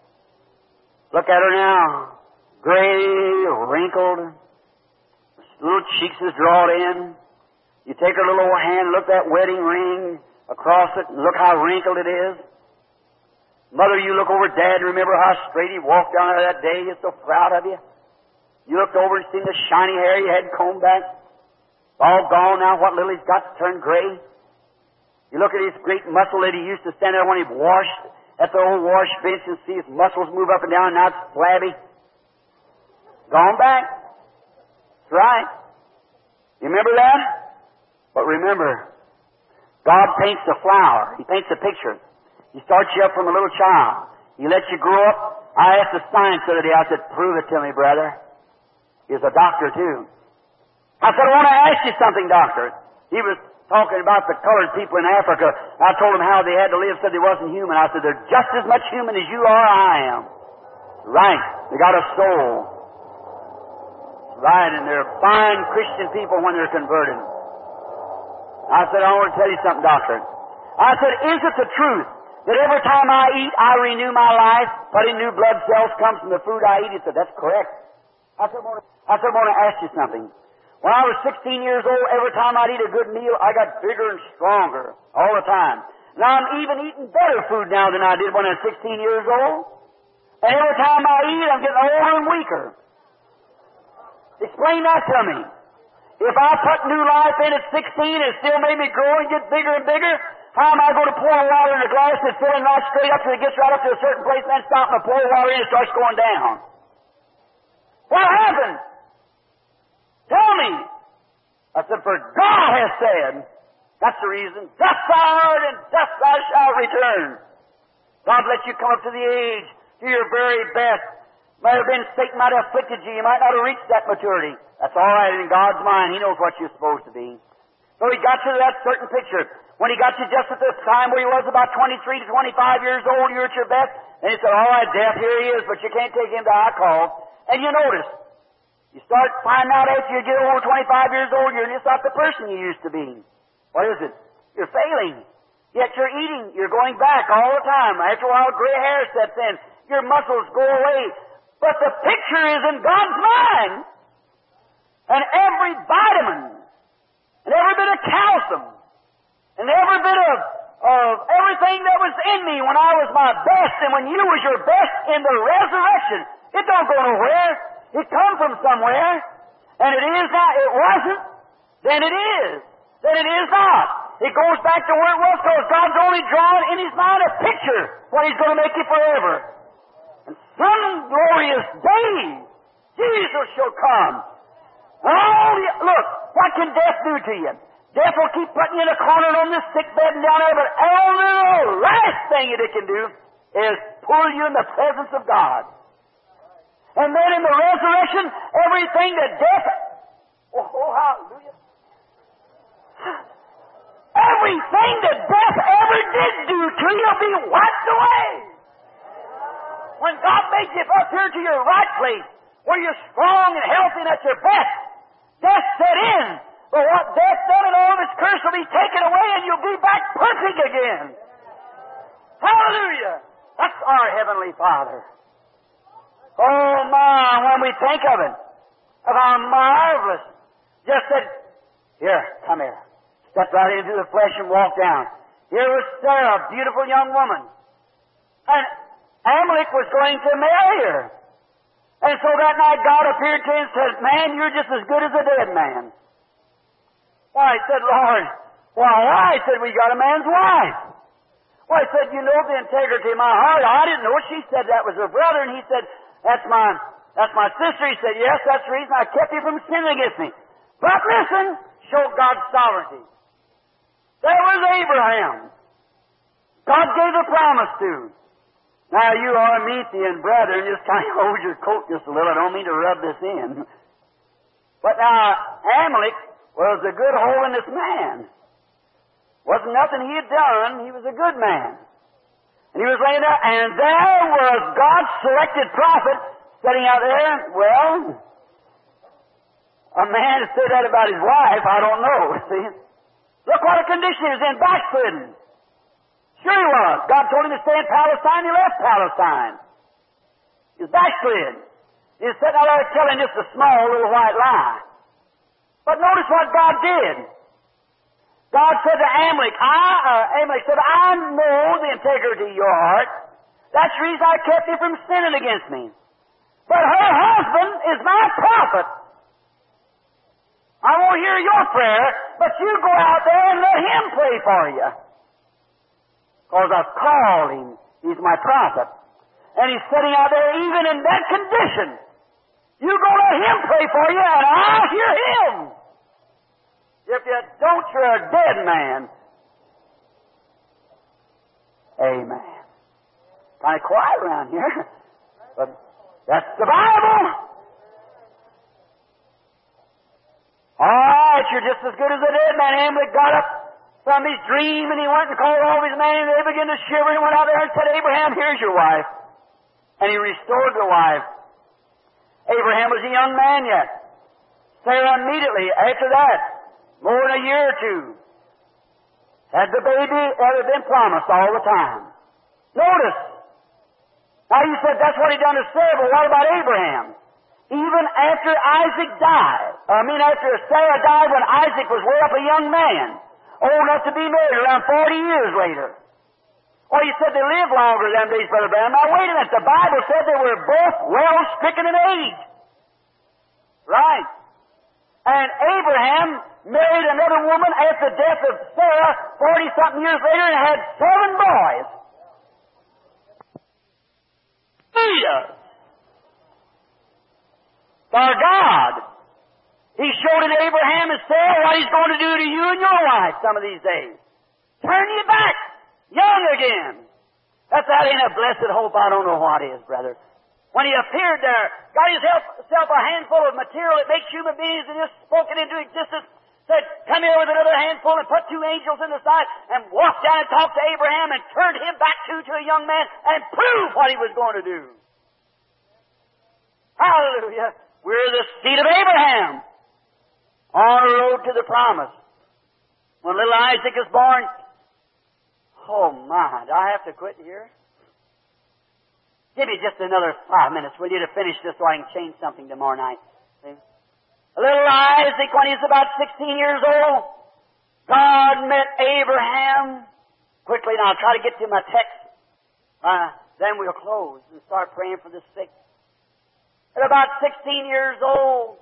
[SPEAKER 1] Look at her now. Gray, wrinkled. Little cheeks is drawn in. You take her little old hand, look that wedding ring across it, and look how wrinkled it is. Mother, you look over at Dad and remember how straight he walked down there that day. He's so proud of you. You looked over and seen the shiny hair you had combed back. All gone now. What little he's got turned gray. You look at his great muscle that he used to stand there when he washed at the old wash bench and see his muscles move up and down, and now it's flabby. Gone back. That's right. You remember that? But remember, God paints a flower. He paints a picture. He starts you up from a little child. He lets you grow up. I asked the science the other day, I said, prove it to me, brother. He's a doctor, too. I said, I want to ask you something, doctor. He was talking about the colored people in Africa. I told him how they had to live, said they wasn't human. I said, they're just as much human as you are or I am. Right. They got a soul. Right, and they're fine Christian people when they're converted. I said, I want to tell you something, doctor. I said, is it the truth that every time I eat, I renew my life, putting new blood cells comes from the food I eat? He said, that's correct. I said, I want to, I said, I want to ask you something. When I was sixteen years old, every time I'd eat a good meal, I got bigger and stronger all the time. Now I'm even eating better food now than I did when I was sixteen years old. And every time I eat, I'm getting older and weaker. Explain that to me. If I put new life in at sixteen and it still made me grow and get bigger and bigger, how am I going to pour water in a glass that's filling right straight up till it gets right up to a certain place and then stop and pour water in and it starts going down? What happened? Tell me. I said, for God has said, that's the reason, thus thou art and thus thou shalt return. God let you come up to the age, to your very best. Might have been Satan might have afflicted you. You might not have reached that maturity. That's all right in God's mind. He knows what you're supposed to be. So he got you to that certain picture. When he got you just at the time where he was about twenty-three to twenty-five years old, you're at your best. And he said, all right, death, here he is, but you can't take him to I call. And you notice, you start finding out after you get over twenty-five years old, you're just not the person you used to be. What is it? You're failing. Yet you're eating. You're going back all the time. After a while, gray hair sets in. Your muscles go away. But the picture is in God's mind. And every vitamin, and every bit of calcium, and every bit of, of everything that was in me when I was my best, and when you was your best in the resurrection, it don't go nowhere. It come from somewhere. And it is not, it wasn't, then it is. Then it is not. It goes back to where it was because God's only drawn in His mind a picture what He's going to make you forever. And some glorious day, Jesus shall come. And all the, look, what can death do to you? Death will keep putting you in a corner on this sick bed and down there, but all the last thing that it can do is pull you in the presence of God. And then in the resurrection, everything that death, oh, oh hallelujah. Everything that death ever did do to you will be wiped away. When God makes you up here to your right place, where you're strong and healthy and at your best, death set in. But what death done and all of its curse will be taken away and you'll be back perfect again. Hallelujah. That's our Heavenly Father. Oh my, when we think of it, of how marvelous. Just said, here, come here. Stepped right into the flesh and walked down. Here was Sarah, a beautiful young woman. And Amalek was going to marry her. And so that night God appeared to him and said, man, you're just as good as a dead man. Why, he said, Lord, why, why? He said, we got a man's wife. Well, he said, you know the integrity of my heart. I didn't know. She said that was her brother. And he said, That's my, that's my sister. He said, yes, that's the reason I kept you from sinning against me. But listen, show God's sovereignty. There was Abraham. God gave a promise to. Now you Aramethean brethren, just kind of hold your coat just a little. I don't mean to rub this in. But now, Amalek was a good holiness man. Wasn't nothing he had done. He was a good man. And he was laying there, and there was God's selected prophet sitting out there. Well, a man said that about his wife, I don't know. See? Look what a condition he was in, backslidden. Sure he was. God told him to stay in Palestine, he left Palestine. He was backslid. He was sitting out there telling just a small little white lie. But notice what God did. God said to Amalek, I, uh, Amalek said, I know the integrity of your heart. That's the reason I kept you from sinning against me. But her husband is my prophet. I won't hear your prayer, but you go out there and let him pray for you. Because I've called him. He's my prophet. And he's sitting out there even in that condition. You go let him pray for you, and I'll hear him. If you don't, you're a dead man. Amen. Kind of quiet around here, but that's the Bible. All right, you're just as good as a dead man. Amalek got up from his dream, and he went and called all of his men, and they began to shiver, and went out there and said, Abraham, here's your wife. And he restored the wife. Abraham was a young man yet. Sarah immediately after that, more than a year or two, had the baby that had been promised all the time. Notice. Now you said that's what he done to Sarah, but what about Abraham? Even after Isaac died, I mean after Sarah died when Isaac was way up a young man, old enough to be married around forty years later. Well, you said they lived longer than days, Brother Branham. Now wait a minute, the Bible said they were both well stricken in age. Right. And Abraham married another woman after the death of Sarah forty-something years later and had seven boys. Jesus! For God, He showed in Abraham and Sarah what He's going to do to you and your wife some of these days. Turn you back, young again. That's that ain't a blessed hope. I don't know what is, brother. When He appeared there, got Himself a handful of material that makes human beings and just spoke it into existence, said, come here with another handful and put two angels in the side and walked down and talked to Abraham and turned him back to, to a young man and proved what He was going to do. Hallelujah. We're the seed of Abraham on the road to the promise. When little Isaac is born, oh my, do I have to quit here? Give me just another five minutes, will you, to finish this so I can change something tomorrow night. See? Little Isaac, when he's about sixteen years old, God met Abraham. Quickly now, I'll try to get to my text. Uh, then we'll close and start praying for the sick. At about sixteen years old,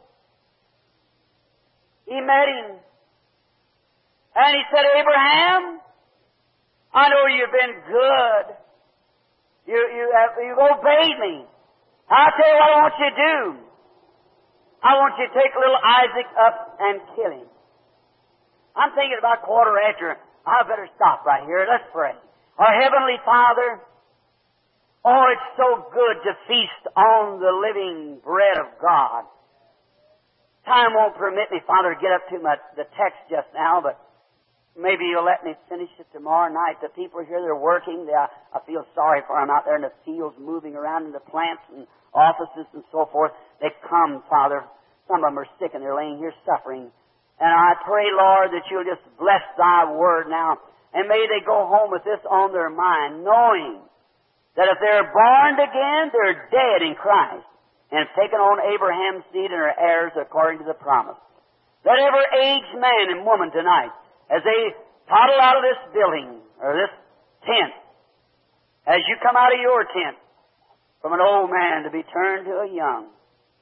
[SPEAKER 1] He met him. And He said, Abraham, I know you've been good. You, you have, you've obeyed me. I'll tell you what I want you to do. I want you to take little Isaac up and kill him. I'm thinking about quarter after. I better stop right here. Let's pray. Our Heavenly Father, oh, it's so good to feast on the living bread of God. Time won't permit me, Father, to get up to my, the text just now, but maybe you'll let me finish it tomorrow night. The people here, they're working. They, I, I feel sorry for them out there in the fields, moving around in the plants and offices and so forth. They come, Father. Some of them are sick and they're laying here suffering. And I pray, Lord, that you'll just bless Thy word now. And may they go home with this on their mind, knowing that if they're born again, they're dead in Christ and have taken on Abraham's seed and are heirs according to the promise. Let every aged man and woman tonight, as they toddle out of this building, or this tent, as you come out of your tent, from an old man to be turned to a young,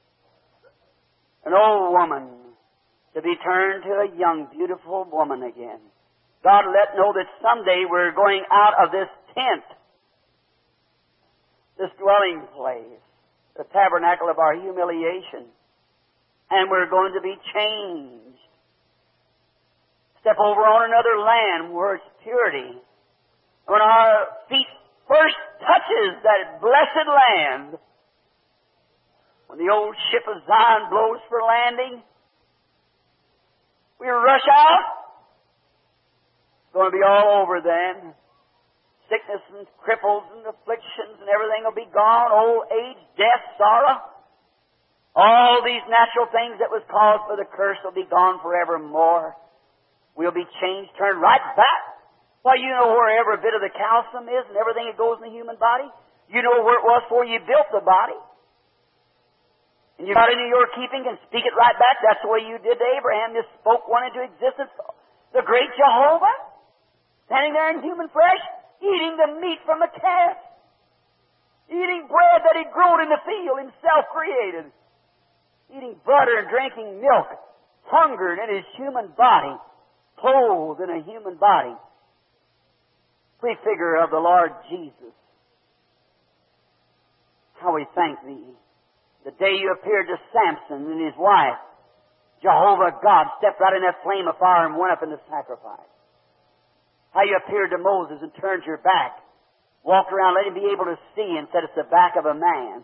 [SPEAKER 1] an old woman to be turned to a young, beautiful woman again. God, let know that someday we're going out of this tent, this dwelling place, the tabernacle of our humiliation. And we're going to be changed. Step over on another land where it's purity. When our feet first touches that blessed land, when the old ship of Zion blows for landing, we rush out. It's going to be all over then. Sickness and cripples and afflictions and everything will be gone. Old age, death, sorrow. All these natural things that was caused for the curse will be gone forevermore. We'll be changed, turned right back. Why, you know where every bit of the calcium is and everything that goes in the human body? You know where it was before you built the body. And you got it in your keeping and speak it right back. That's the way you did to Abraham. Just spoke one into existence. The great Jehovah, standing there in human flesh, eating the meat from the calf, eating bread that He'd grown in the field, Himself created, eating butter and drinking milk, hungered in His human body, clothed in a human body. Prefigure of the Lord Jesus. How we thank Thee. The day you appeared to Samson and his wife, Jehovah God stepped right in that flame of fire and went up in the sacrifice. How you appeared to Moses and turned your back, walked around, let him be able to see, and said it's the back of a man.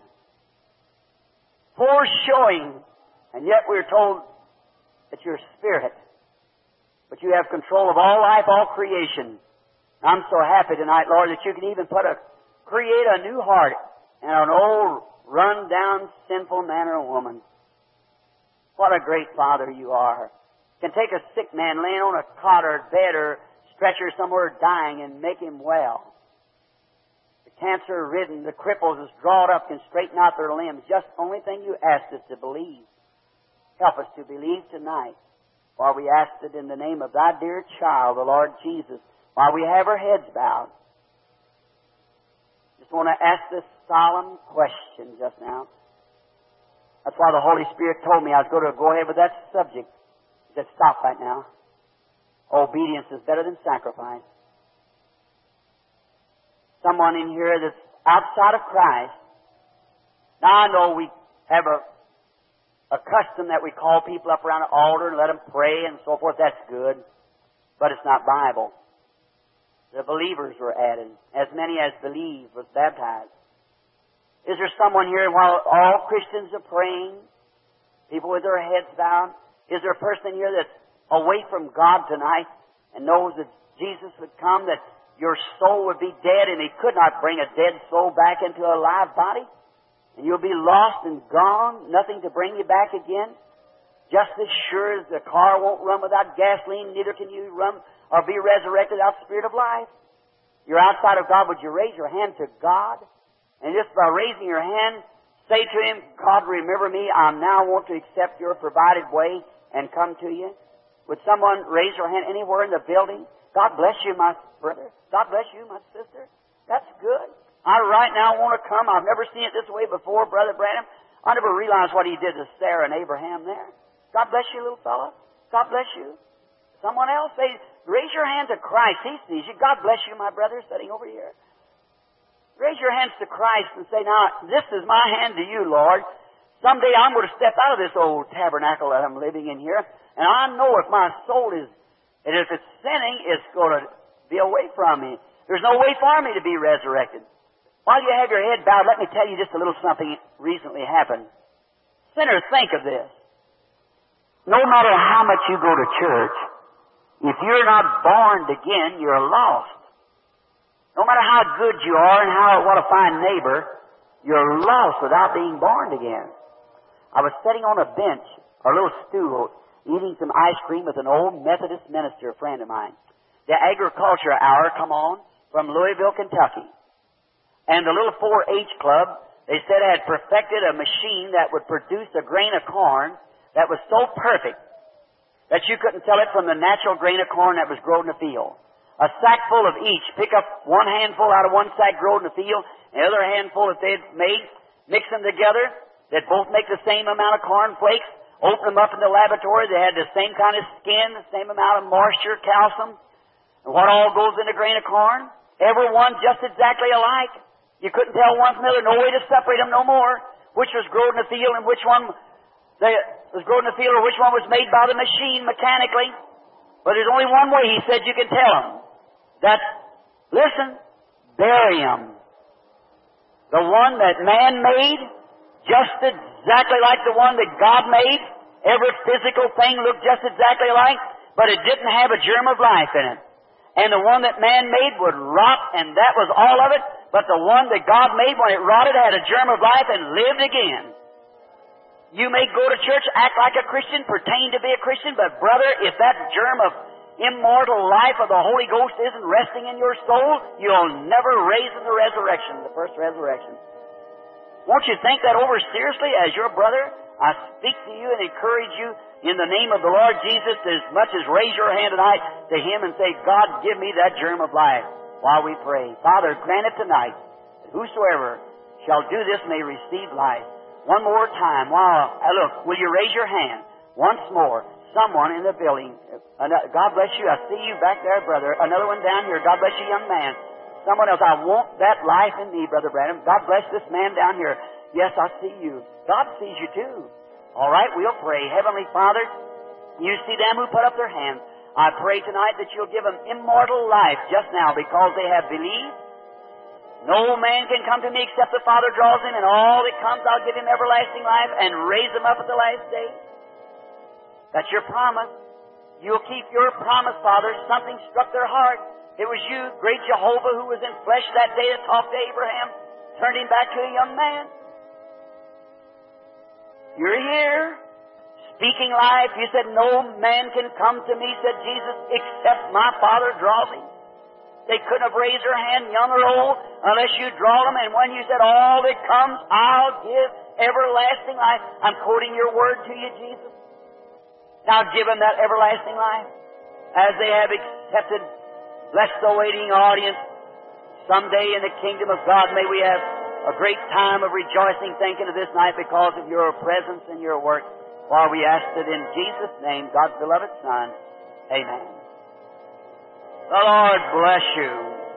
[SPEAKER 1] Foreshowing, and yet we're told that you're spirit, but you have control of all life, all creation. I'm so happy tonight, Lord, that you can even put a create a new heart in an old, run-down, sinful man or woman. What a great Father you are. Can take a sick man laying on a cot or bed or stretcher somewhere dying and make him well. The cancer-ridden, the cripples is drawed up and straighten out their limbs. Just the only thing you ask us to believe. Help us to believe tonight. For we ask it in the name of Thy dear child, the Lord Jesus, while we have our heads bowed. Just want to ask this solemn question just now. That's why the Holy Spirit told me I was going to go ahead with that subject. He said, stop right now. Obedience is better than sacrifice. Someone in here that's outside of Christ. Now I know we have a, a custom that we call people up around the altar and let them pray and so forth. That's good. But it's not Bible. The believers were added. As many as believe was baptized. Is there someone here while all Christians are praying, people with their heads bowed, is there a person here that's away from God tonight and knows that Jesus would come, that your soul would be dead and He could not bring a dead soul back into a live body? And you'll be lost and gone, nothing to bring you back again? Just as sure as the car won't run without gasoline, neither can you run or be resurrected without the Spirit of life. You're outside of God. Would you raise your hand to God? And just by raising your hand, say to Him, God, remember me. I now want to accept Your provided way and come to You. Would someone raise your hand anywhere in the building? God bless you, my brother. God bless you, my sister. That's good. I right now want to come. I've never seen it this way before, Brother Branham. I never realized what He did to Sarah and Abraham there. God bless you, little fellow. God bless you. Someone else, say, raise your hand to Christ. He sees you. God bless you, my brother, sitting over here. Raise your hands to Christ and say, now, this is my hand to You, Lord. Someday I'm going to step out of this old tabernacle that I'm living in here, and I know if my soul is, and if it's sinning, it's going to be away from me. There's no way for me to be resurrected. While you have your head bowed, let me tell you just a little something recently happened. Sinners, think of this. No matter how much you go to church, if you're not born again, you're lost. No matter how good you are and how what a fine neighbor, you're lost without being born again. I was sitting on a bench, or a little stool, eating some ice cream with an old Methodist minister, a friend of mine. The agriculture hour come on from Louisville, Kentucky. And the little four H club, they said had perfected a machine that would produce a grain of corn that was so perfect that you couldn't tell it from the natural grain of corn that was grown in the field. A sack full of each. Pick up one handful out of one sack grown in the field, and the other handful that they'd made, mix them together. They'd both make the same amount of corn flakes. Open them up in the laboratory. They had the same kind of skin, the same amount of moisture, calcium. And what all goes in a grain of corn? Every one just exactly alike. You couldn't tell one from the other. No way to separate them no more. which was grown in the field and which one they, was grown in the field or which one was made by the machine mechanically. But there's only one way, he said, you can tell them. That, listen, barium, the one that man made, just exactly like the one that God made. Every physical thing looked just exactly alike, but it didn't have a germ of life in it. And the one that man made would rot, and that was all of it. But the one that God made, when it rotted, had a germ of life and lived again. You may go to church, act like a Christian, pertain to be a Christian, but brother, if that germ of immortal life of the Holy Ghost isn't resting in your soul, you'll never raise in the resurrection, the first resurrection. Won't you think that over seriously as your brother? I speak to you and encourage you in the name of the Lord Jesus as much as raise your hand tonight to Him and say, God, give me that germ of life while we pray. Father, grant it tonight that whosoever shall do this may receive life. One more time. While, uh, look, will you raise your hand? Once more. Someone in the building. Uh, God bless you. I see you back there, brother. Another one down here. God bless you, young man. Someone else. I want that life in me, Brother Branham. God bless this man down here. Yes, I see you. God sees you too. All right, we'll pray. Heavenly Father, you see them who put up their hands. I pray tonight that you'll give them immortal life just now because they have believed. No man can come to me except the Father draws him, and all that comes I'll give him everlasting life and raise him up at the last day. That's your promise. You'll keep your promise, Father. Something struck their heart. It was you, great Jehovah, who was in flesh that day that talked to Abraham, turned him back to a young man. You're here, speaking life. You said, no man can come to me, said Jesus, except my Father draws him. They couldn't have raised their hand, young or old, unless you draw them. And when you said, all that comes, I'll give everlasting life. I'm quoting your word to you, Jesus. Now give them that everlasting life. As they have accepted, bless the waiting audience. Someday in the kingdom of God may we have a great time of rejoicing, thinking of this night because of your presence and your work. While we ask it in Jesus' name, God's beloved Son. Amen. The Lord bless you.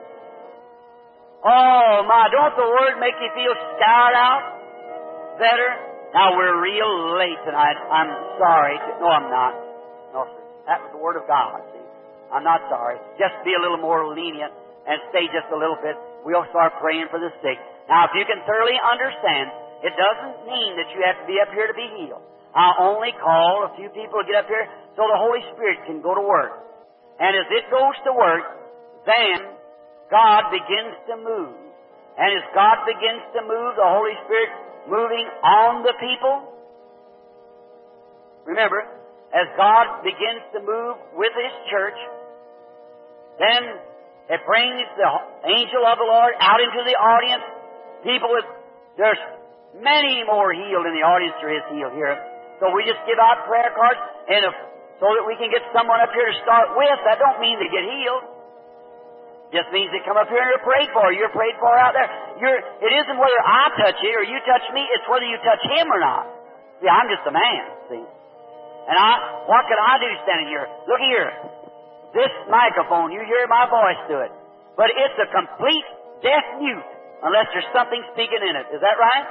[SPEAKER 1] Oh, my, don't the Word make you feel scarred out better? Now, we're real late tonight. I'm sorry. To, no, I'm not. No, sir. That was the Word of God, see. I'm not sorry. Just be a little more lenient and stay just a little bit. We'll start praying for the sick. Now, if you can thoroughly understand, it doesn't mean that you have to be up here to be healed. I'll only call a few people to get up here so the Holy Spirit can go to work. And as it goes to work, then God begins to move. And as God begins to move, the Holy Spirit moving on the people. Remember, as God begins to move with His church, then it brings the angel of the Lord out into the audience. People with, there's many more healed in the audience there is healed here. So we just give out prayer cards, and if so that we can get someone up here to start with. That don't mean they get healed. Just means they come up here and you're prayed for. You're prayed for out there. You're, it isn't whether I touch you or you touch me. It's whether you touch Him or not. See, I'm just a man, see. And I, what can I do standing here? Look here. This microphone, you hear my voice through it. But it's a complete deaf mute unless there's something speaking in it. Is that right?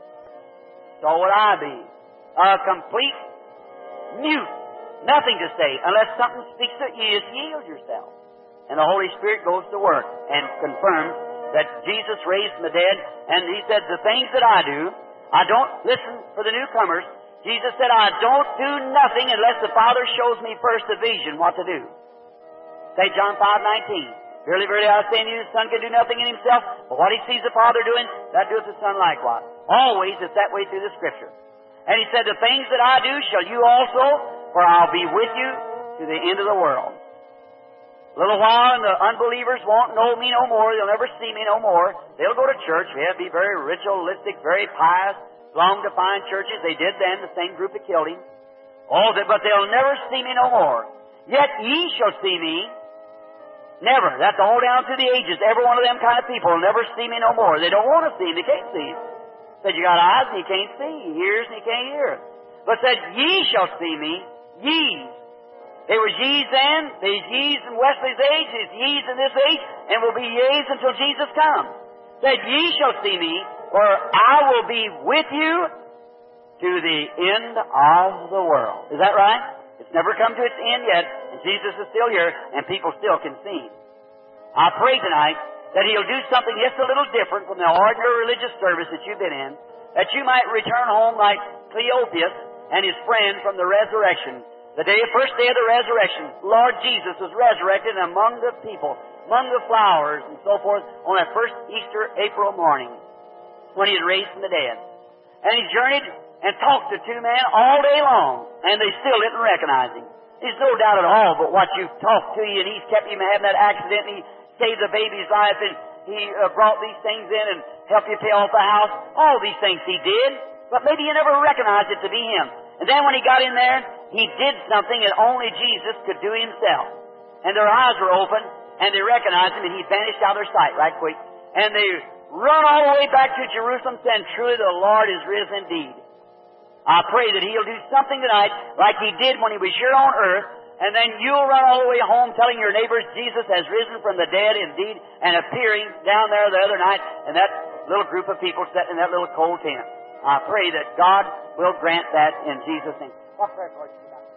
[SPEAKER 1] So would I be. A complete mute. Nothing to say. Unless something speaks to it, you just yield yourself. And the Holy Spirit goes to work and confirms that Jesus raised from the dead. And He said, the things that I do, I don't, listen for the newcomers, Jesus said, I don't do nothing unless the Father shows me first a vision what to do. Saint John five nineteen. Verily, verily, I say unto you, the Son can do nothing in Himself, but what He sees the Father doing, that doeth the Son likewise. Always it's that way through the Scripture. And He said, the things that I do shall you also, for I'll be with you to the end of the world. A little while and the unbelievers won't know me no more. They'll never see me no more. They'll go to church. They'll be very ritualistic, very pious, long to find churches. They did then, the same group that killed Him. Oh, but they'll never see me no more. Yet ye shall see me. Never. That's all down through the ages. Every one of them kind of people will never see me no more. They don't want to see Him. They can't see Him. Said, you got eyes and you can't see. He hears and you can't hear. But said, ye shall see me. Ye's. There was ye's then, there's ye's in Wesley's age, there's ye's in this age, and will be ye's until Jesus comes. Said, ye shall see me For I will be with you to the end of the world. Is that right? It's never come to its end yet, and Jesus is still here, and people still can see Him. I pray tonight that He'll do something just a little different from the ordinary religious service that you've been in, that you might return home like Cleopas and his friend from the resurrection. The day, first day of the resurrection, Lord Jesus was resurrected among the people, among the flowers and so forth, on that first Easter April morning, when He was raised from the dead. And He journeyed and talked to two men all day long, and they still didn't recognize Him. There's no doubt at all but what you've talked to you, and He's kept you from having that accident, and He saved the baby's life, and He uh, brought these things in and helped you pay off the house. All these things He did, but maybe you never recognized it to be Him. And then when He got in there, He did something that only Jesus could do Himself. And their eyes were open, and they recognized Him, and He vanished out of their sight right quick. And they run all the way back to Jerusalem, saying, truly the Lord is risen indeed. I pray that He'll do something tonight like He did when He was here on earth, and then you'll run all the way home telling your neighbors Jesus has risen from the dead indeed, and appearing down there the other night in that little group of people sitting in that little cold tent. I pray that God will grant that in Jesus' name. What prayer cards you got?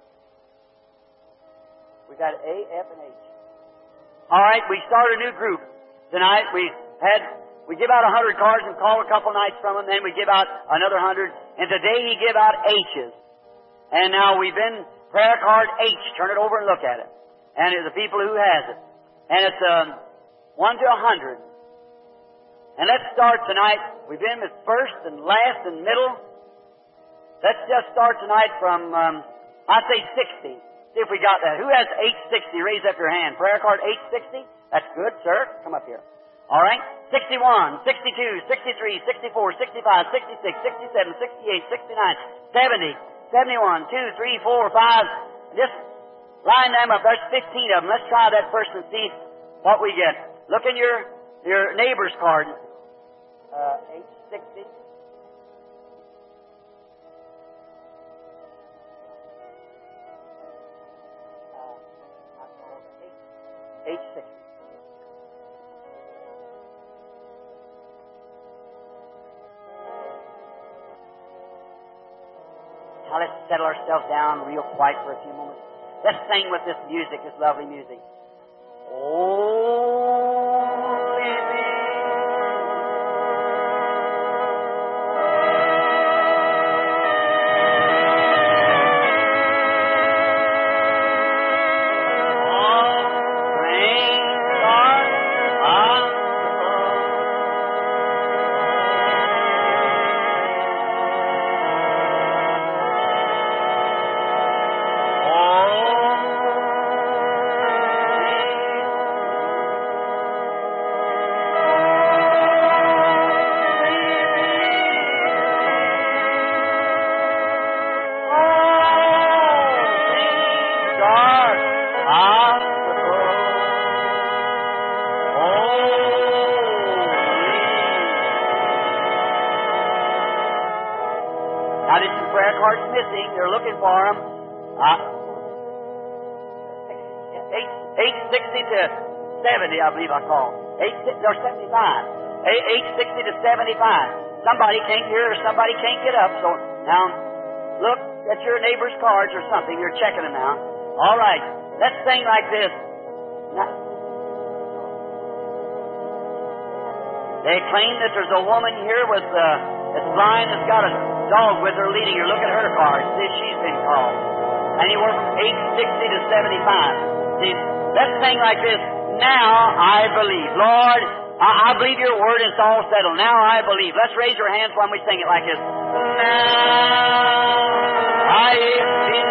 [SPEAKER 1] We got A, F, and H. All right, we start a new group tonight. We had... We give out a hundred cards and call a couple nights from them. Then we give out another hundred. And today he give out H's. And now we've been prayer card H. Turn it over and look at it. And it's the people who has it. And it's um, one to a hundred. And let's start tonight. We've been with first and last and middle. Let's just start tonight from, um, I'd say sixty. See if we got that. Who has H sixty? Raise up your hand. Prayer card H sixty? That's good, sir. Come up here. All right? sixty-one, sixty-two, sixty-three, sixty-four, sixty-five, sixty-six, sixty-seven, sixty-eight, sixty-nine, seventy, seventy-one, two, three, four, five. Just line them up. There's fifteen of them. Let's try that first and see what we get. Look in your, your neighbor's card. Uh, H sixty. Uh, H sixty. Now let's settle ourselves down real quiet for a few moments. Let's sing with this music, this lovely music. Oh, baby. Missing. They're looking for them. Uh, eight sixty to seventy, I believe I call. Eight, or seventy-five. Eight sixty to seventy-five. Somebody can't hear or somebody can't get up. So now, look at your neighbor's cards or something. You're checking them now. All right. Let's sing like this. Now, they claim that there's a woman here with uh, that's blind that's got a dog with her leading her. Look at her card. See, she's been called. Anywhere from eight sixty to seventy-five. See, let's sing like this. Now I believe. Lord, I, I believe your word is all settled. Now I believe. Let's raise your hands when we sing it like this. Now I believe.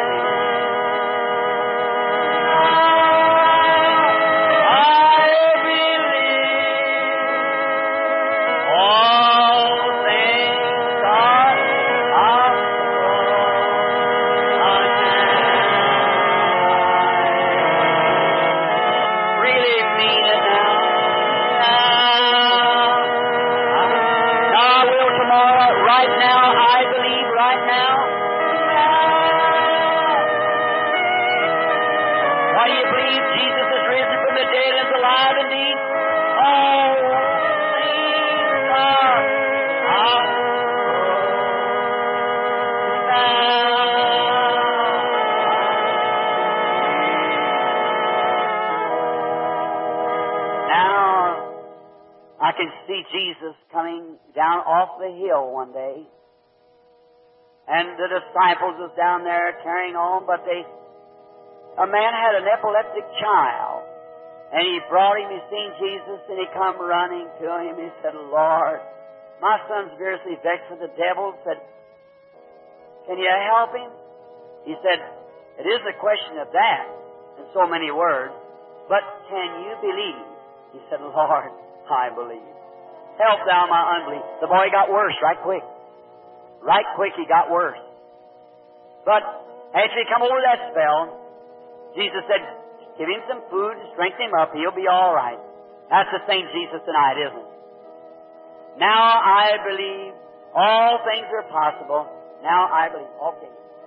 [SPEAKER 1] I can see Jesus coming down off the hill one day. And the disciples was down there carrying on, but they, a man had an epileptic child. And he brought him, he seen Jesus, and he come running to him. He said, Lord, my son's seriously vexed with the devil. Said, can you help him? He said, it isn't a question of that in so many words, but can you believe? He said, Lord, I believe. Help thou my unbelief. The boy got worse right quick. Right quick he got worse. But after he come over that spell, Jesus said, give him some food and strengthen him up. He'll be all right. That's the same Jesus tonight, isn't it? Now I believe all things are possible. Now I believe. Okay.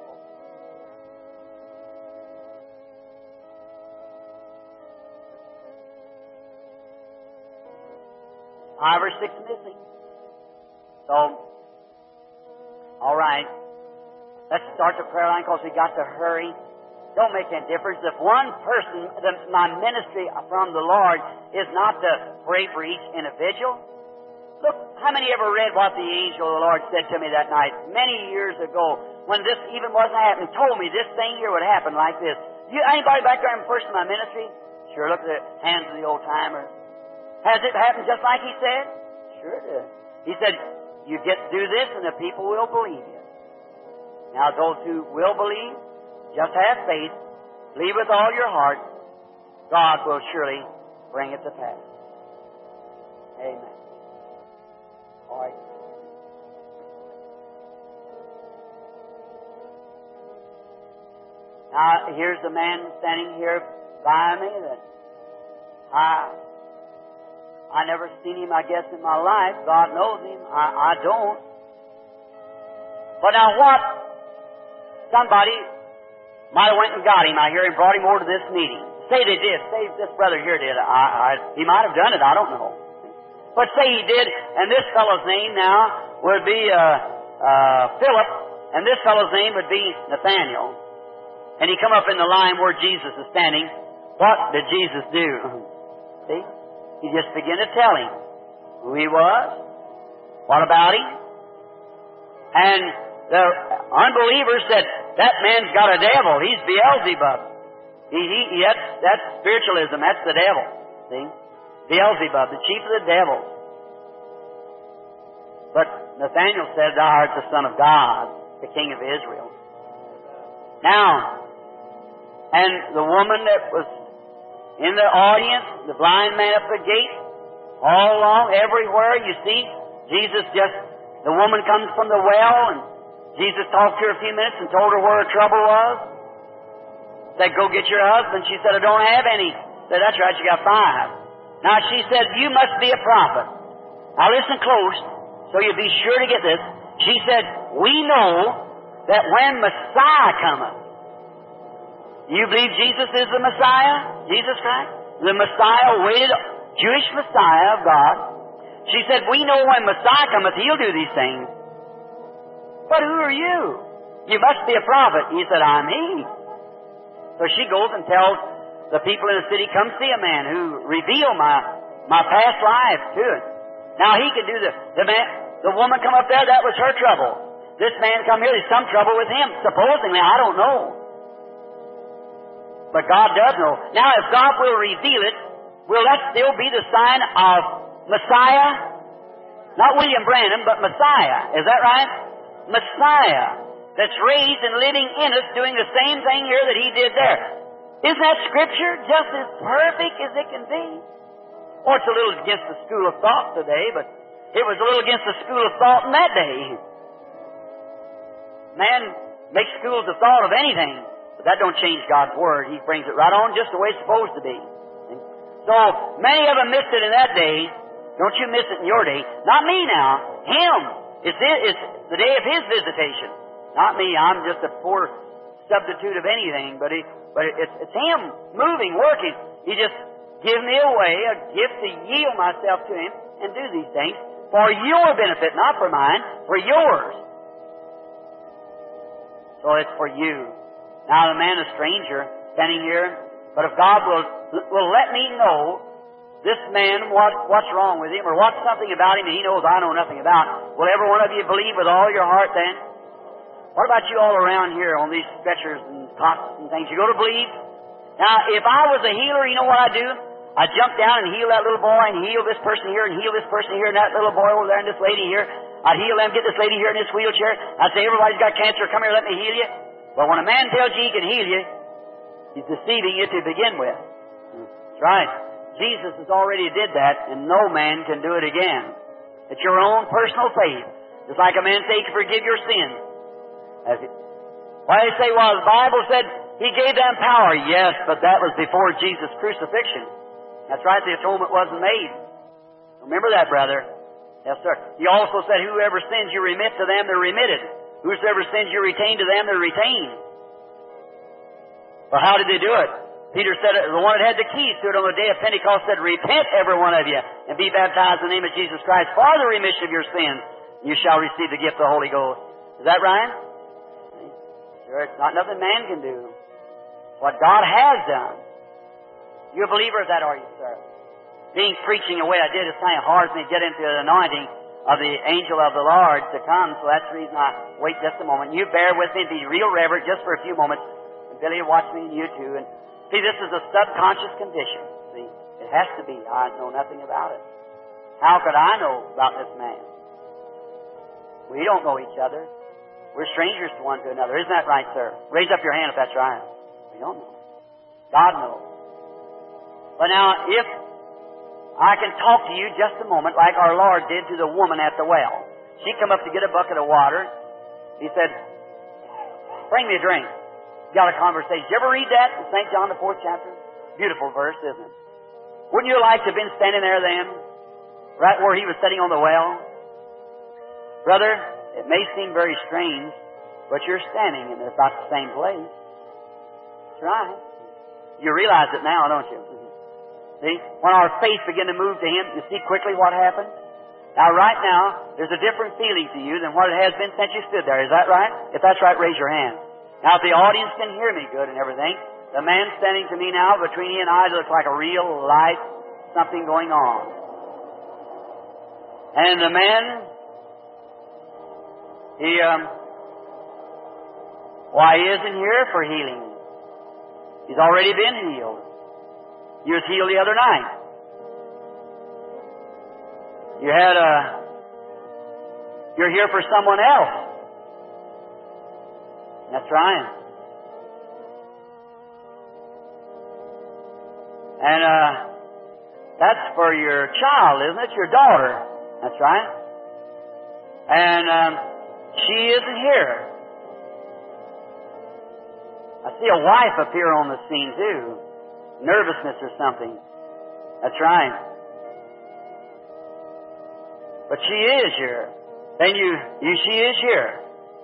[SPEAKER 1] Five or six missing. So, all right. Let's start the prayer line because we got to hurry. Don't make any difference. If one person, the, my ministry from the Lord is not to pray for each individual. Look, how many ever read what the angel of the Lord said to me that night many years ago when this even wasn't happening? Told me this thing here would happen like this. You, anybody back there in first in my ministry? Sure, look at the hands of the old timers. Has it happened just like he said? Sure it did. He said, you get to do this and the people will believe you. Now those who will believe, just have faith, believe with all your heart, God will surely bring it to pass. Amen. All right. Now, here's the man standing here by me that I, I never seen him, I guess, in my life. God knows him. I, I don't. But now what? Somebody might have went and got him. I hear him brought him over to this meeting. Say they did. Say this brother here did. I, I, he might have done it. I don't know. But say he did, and this fellow's name now would be uh, uh, Philip, and this fellow's name would be Nathaniel. And he come up in the line where Jesus is standing. What did Jesus do? See? He just began to tell him who he was, what about him. And the unbeliever said, that man's got a devil. He's Beelzebub. He, he, he, that's, that's spiritualism. That's the devil. See? Beelzebub, the chief of the devils. But Nathaniel said, thou art the Son of God, the King of Israel. Now, and the woman that was in the audience, the blind man at the gate, all along, everywhere, you see, Jesus just, the woman comes from the well, and Jesus talked to her a few minutes and told her where her trouble was. Said, go get your husband. She said, I don't have any. Said, that's right, you got five. Now she said, you must be a prophet. Now listen close, so you'll be sure to get this. She said, we know that when Messiah cometh, you believe Jesus is the Messiah? Jesus Christ? The Messiah, awaited Jewish Messiah of God. She said, we know when Messiah cometh, He'll do these things. But who are you? You must be a prophet. He said, I'm He. So she goes and tells the people in the city, come see a man who revealed my, my past life to it. Now he could do the, the man, the woman come up there, that was her trouble. This man come here, there's some trouble with him. Supposedly, I don't know. But God does know. Now if God will reveal it, will that still be the sign of Messiah? Not William Branham, but Messiah. Is that right? Messiah. That's raised and living in us, doing the same thing here that He did there. Isn't that Scripture just as perfect as it can be? Or it's a little against the school of thought today, but it was a little against the school of thought in that day. Man makes schools of thought of anything, but that don't change God's Word. He brings it right on just the way it's supposed to be. So, many of them missed it in that day. Don't you miss it in your day. Not me now. Him. It's, it's the day of His visitation. Not me. I'm just a poor substitute of anything, but, he, but it's, it's Him moving, working. He just give me a way, a gift to yield myself to Him and do these things for your benefit, not for mine, for yours. So it's for you. Now the man, a stranger, standing here, but if God will, will let me know this man, what, what's wrong with him, or what's something about him that he knows I know nothing about? Will every one of you believe with all your heart then? What about you all around here on these stretchers and cots and things? You go to believe? Now, if I was a healer, you know what I'd do? I'd jump down and heal that little boy and heal this person here and heal this person here and that little boy over there and this lady here. I'd heal them, get this lady here in this wheelchair. I'd say, everybody's got cancer, come here, let me heal you. But when a man tells you he can heal you, he's deceiving you to begin with. That's right. Jesus has already did that, and no man can do it again. It's your own personal faith. Just like a man say, he can forgive your sins. As it, why they say, well, the Bible said He gave them power. Yes, but that was before Jesus' crucifixion. That's right, the atonement wasn't made. Remember that, brother. Yes, sir. He also said, whoever sins you remit to them, they're remitted. Whosoever sins you retain to them, they're retained. Well, how did they do it? Peter said, the one that had the keys to it on the day of Pentecost said, repent, every one of you, and be baptized in the name of Jesus Christ for the remission of your sins. And you shall receive the gift of the Holy Ghost. Is that right? Sure, it's not nothing man can do. What God has done. You a believer of that, are you, sir? Being preaching the way I did, it's kind of hard for me to get into the anointing of the angel of the Lord to come, so that's the reason I wait just a moment. You bear with me and be real reverent just for a few moments. And Billy will watch me and you too. And see, this is a subconscious condition. See, it has to be. I know nothing about it. How could I know about this man? We don't know each other. We're strangers to one to another. Isn't that right, sir? Raise up your hand if that's right. We don't know. God knows. But now, if I can talk to you just a moment like our Lord did to the woman at the well. She come up to get a bucket of water. He said, bring me a drink. Got a conversation. Did you ever read that in Saint John, the fourth chapter? Beautiful verse, isn't it? Wouldn't you like to have been standing there then? Right where he was sitting on the well? Brother, it may seem very strange, but you're standing in about the same place. That's right. You realize it now, don't you? See? When our faith began to move to Him, you see quickly what happened? Now, right now, there's a different feeling to you than what it has been since you stood there. Is that right? If that's right, raise your hand. Now, if the audience can hear me good and everything, the man standing to me now, between he and I, looks like a real life, something going on. And the man, he, um, why, he isn't here for healing. He's already been healed. You was healed the other night. You had a... You're here for someone else. That's right. And uh, that's for your child, isn't it? Your daughter. That's right. And um, she isn't here. I see a wife appear on the scene too. Nervousness or something. That's right. But she is here. Then you, you, she is here.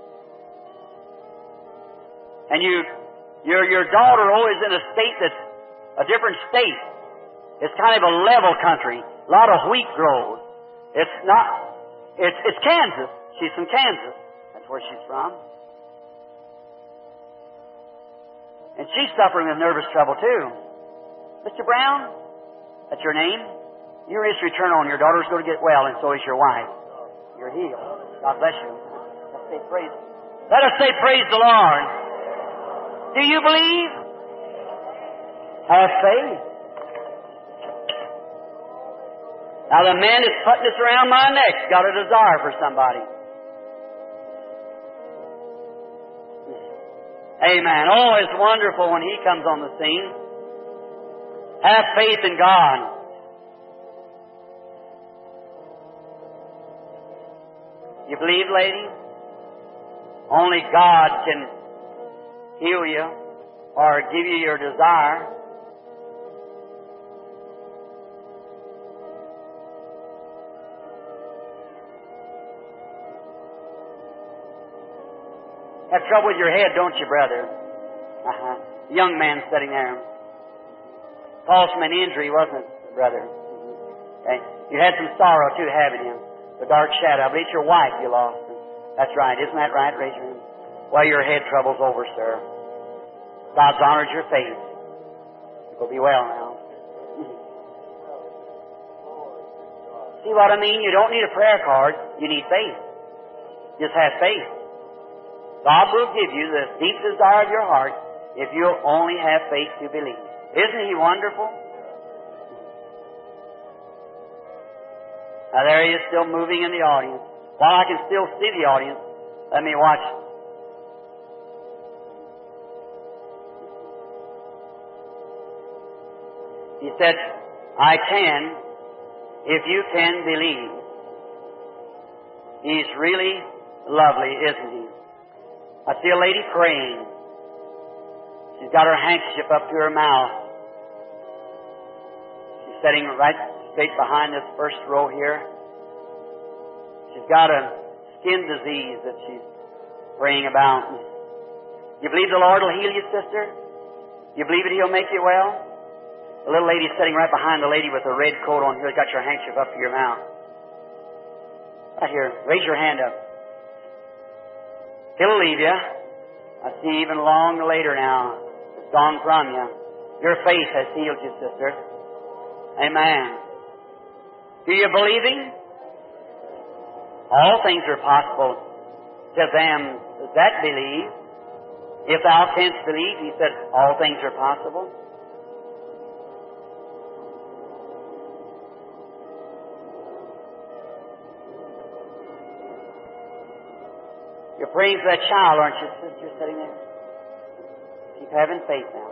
[SPEAKER 1] And you, your, your daughter always in a state that's a different state. It's kind of a level country. A lot of wheat grows. It's not, it's, it's Kansas. She's from Kansas. That's where she's from. And she's suffering with nervous trouble too. Mister Brown, that's your name. Your history turn on. Your daughter's going to get well, and so is your wife. You're healed. God bless you. Let's say praise. Let us say praise the Lord. Do you believe? Have faith. Now the man that's putting this around my neck got a desire for somebody. Amen. Oh, it's wonderful when He comes on the scene. Have faith in God. You believe, lady? Only God can heal you or give you your desire. Have trouble with your head, don't you, brother? Uh-huh. The young man sitting there. Caused from an injury, wasn't it, brother? Okay. You had some sorrow, too, haven't you? The dark shadow. I believe it's your wife you lost. That's right. Isn't that right? Raise your hand. Well, your head trouble's over, sir. God's honored your faith. You'll be well now. See what I mean? You don't need a prayer card. You need faith. Just have faith. God will give you the deep desire of your heart if you'll only have faith to believe. Isn't He wonderful? Now there He is still moving in the audience. While I can still see the audience, let me watch. He said, I can if you can believe. He's really lovely, isn't He? I see a lady praying. She's got her handkerchief up to her mouth. She's sitting right straight behind this first row here. She's got a skin disease that she's praying about. You believe the Lord will heal you, sister? You believe that He'll make you well? The little lady sitting right behind the lady with the red coat on here, got your handkerchief up to your mouth. Right here. Raise your hand up. He'll leave you. I see even long later now. It's gone from you. Your faith has healed you, sister. Amen. Do you believe Him? All things are possible to them that believe. If thou canst believe, He said, all things are possible. You're praying for that child, aren't you, sister, sitting there? Keep having faith now.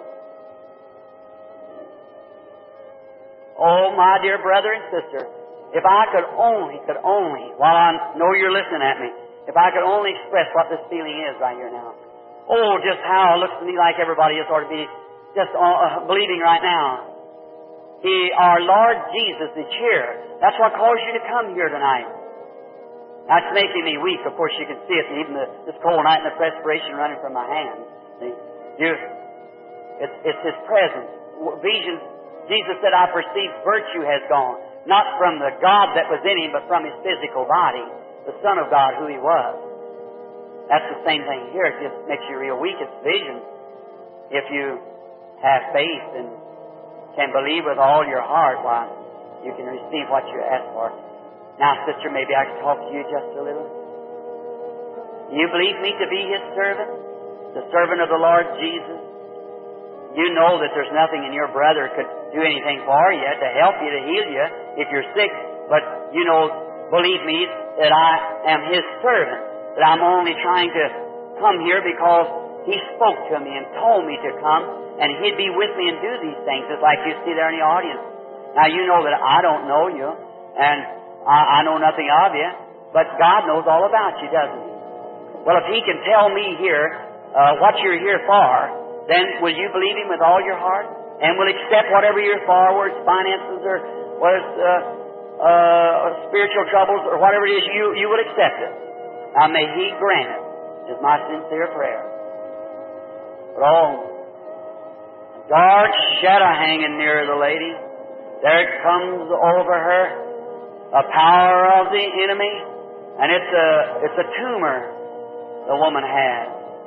[SPEAKER 1] Oh, my dear brother and sister, if I could only, could only, while I know you're listening at me, if I could only express what this feeling is right here now. Oh, just how it looks to me like everybody else ought to be just uh, believing right now. He, our Lord Jesus is here. That's what caused you to come here tonight. That's making me weak. Of course, you can see it, even the, this cold night and the perspiration running from my hands. See? You, it's, it's His presence. Visions. Jesus said, I perceive virtue has gone. Not from the God that was in Him, but from His physical body. The Son of God, who He was. That's the same thing here. It just makes you real weak. It's vision. If you have faith and can believe with all your heart, why, you can receive what you ask for. Now, sister, maybe I can talk to you just a little. You believe me to be His servant? The servant of the Lord Jesus? You know that there's nothing in your brother could do anything for you, to help you, to heal you, if you're sick. But you know, believe me, that I am His servant. That I'm only trying to come here because He spoke to me and told me to come, and He'd be with me and do these things, just like you see there in the audience. Now, you know that I don't know you, and I, I know nothing of you, but God knows all about you, doesn't He? Well, if He can tell me here uh, what you're here for, then will you believe Him with all your heart? And will accept whatever you're for, whether it's finances or whether it's uh, uh, spiritual troubles or whatever it is, you, you will accept it. Now may He grant it, is my sincere prayer. But oh, dark shadow hanging near the lady. There it comes over her. A power of the enemy, and it's a it's a tumor the woman has.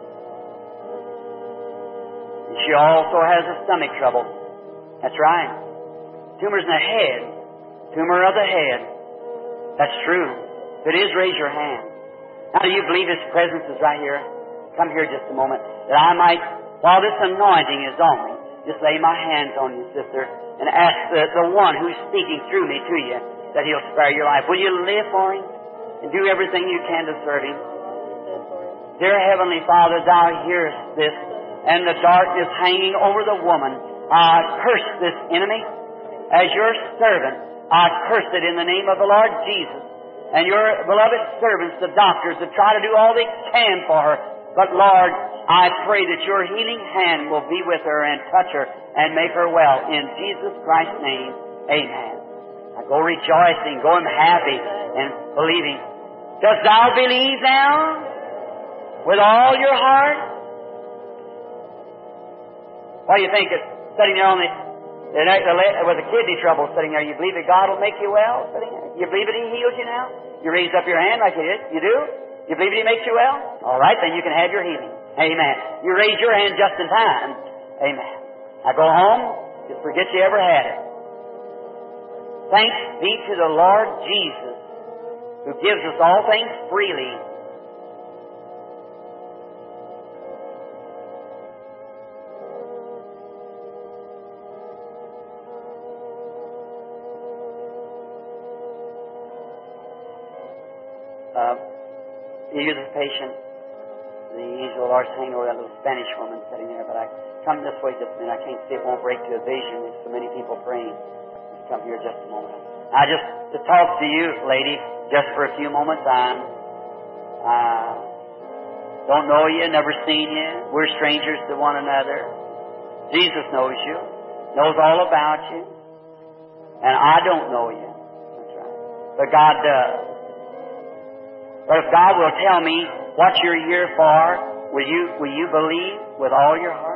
[SPEAKER 1] And she also has a stomach trouble. That's right. Tumor's in the head. Tumor of the head. That's true. If it is, raise your hand. Now, do you believe His presence is right here? Come here just a moment, that I might, while this anointing is on me, just lay my hands on you, sister, and ask the, the one who's speaking through me to you, that He'll spare your life. Will you live for Him and do everything you can to serve Him? Dear Heavenly Father, Thou hearest this, and the darkness hanging over the woman. I curse this enemy. As your servant, I curse it in the name of the Lord Jesus. And your beloved servants, the doctors, that try to do all they can for her. But Lord, I pray that your healing hand will be with her and touch her and make her well. In Jesus Christ's name, amen. I go rejoicing, going happy and believing. Dost thou believe now? With all your heart? What do you think? It's sitting there on the, with the kidney trouble sitting there. You believe that God will make you well? Sitting there? You believe that He heals you now? You raise up your hand like you did? You do? You believe that He makes you well? All right, then you can have your healing. Amen. You raise your hand just in time. Amen. I go home, just forget you ever had it. Thanks be to the Lord Jesus, who gives us all things freely. Uh, you're the patient. The angel of the Lord saying over that little Spanish woman sitting there, but I come this way just a minute. I can't see, it won't break to a vision. There's so many people praying. Just come here just a moment. I just to talk to you, lady, just for a few moments. I'm uh, don't know you, never seen you. We're strangers to one another. Jesus knows you, knows all about you, and I don't know you. That's right. But God does. But if God will tell me what you're here for, will you will you believe with all your heart?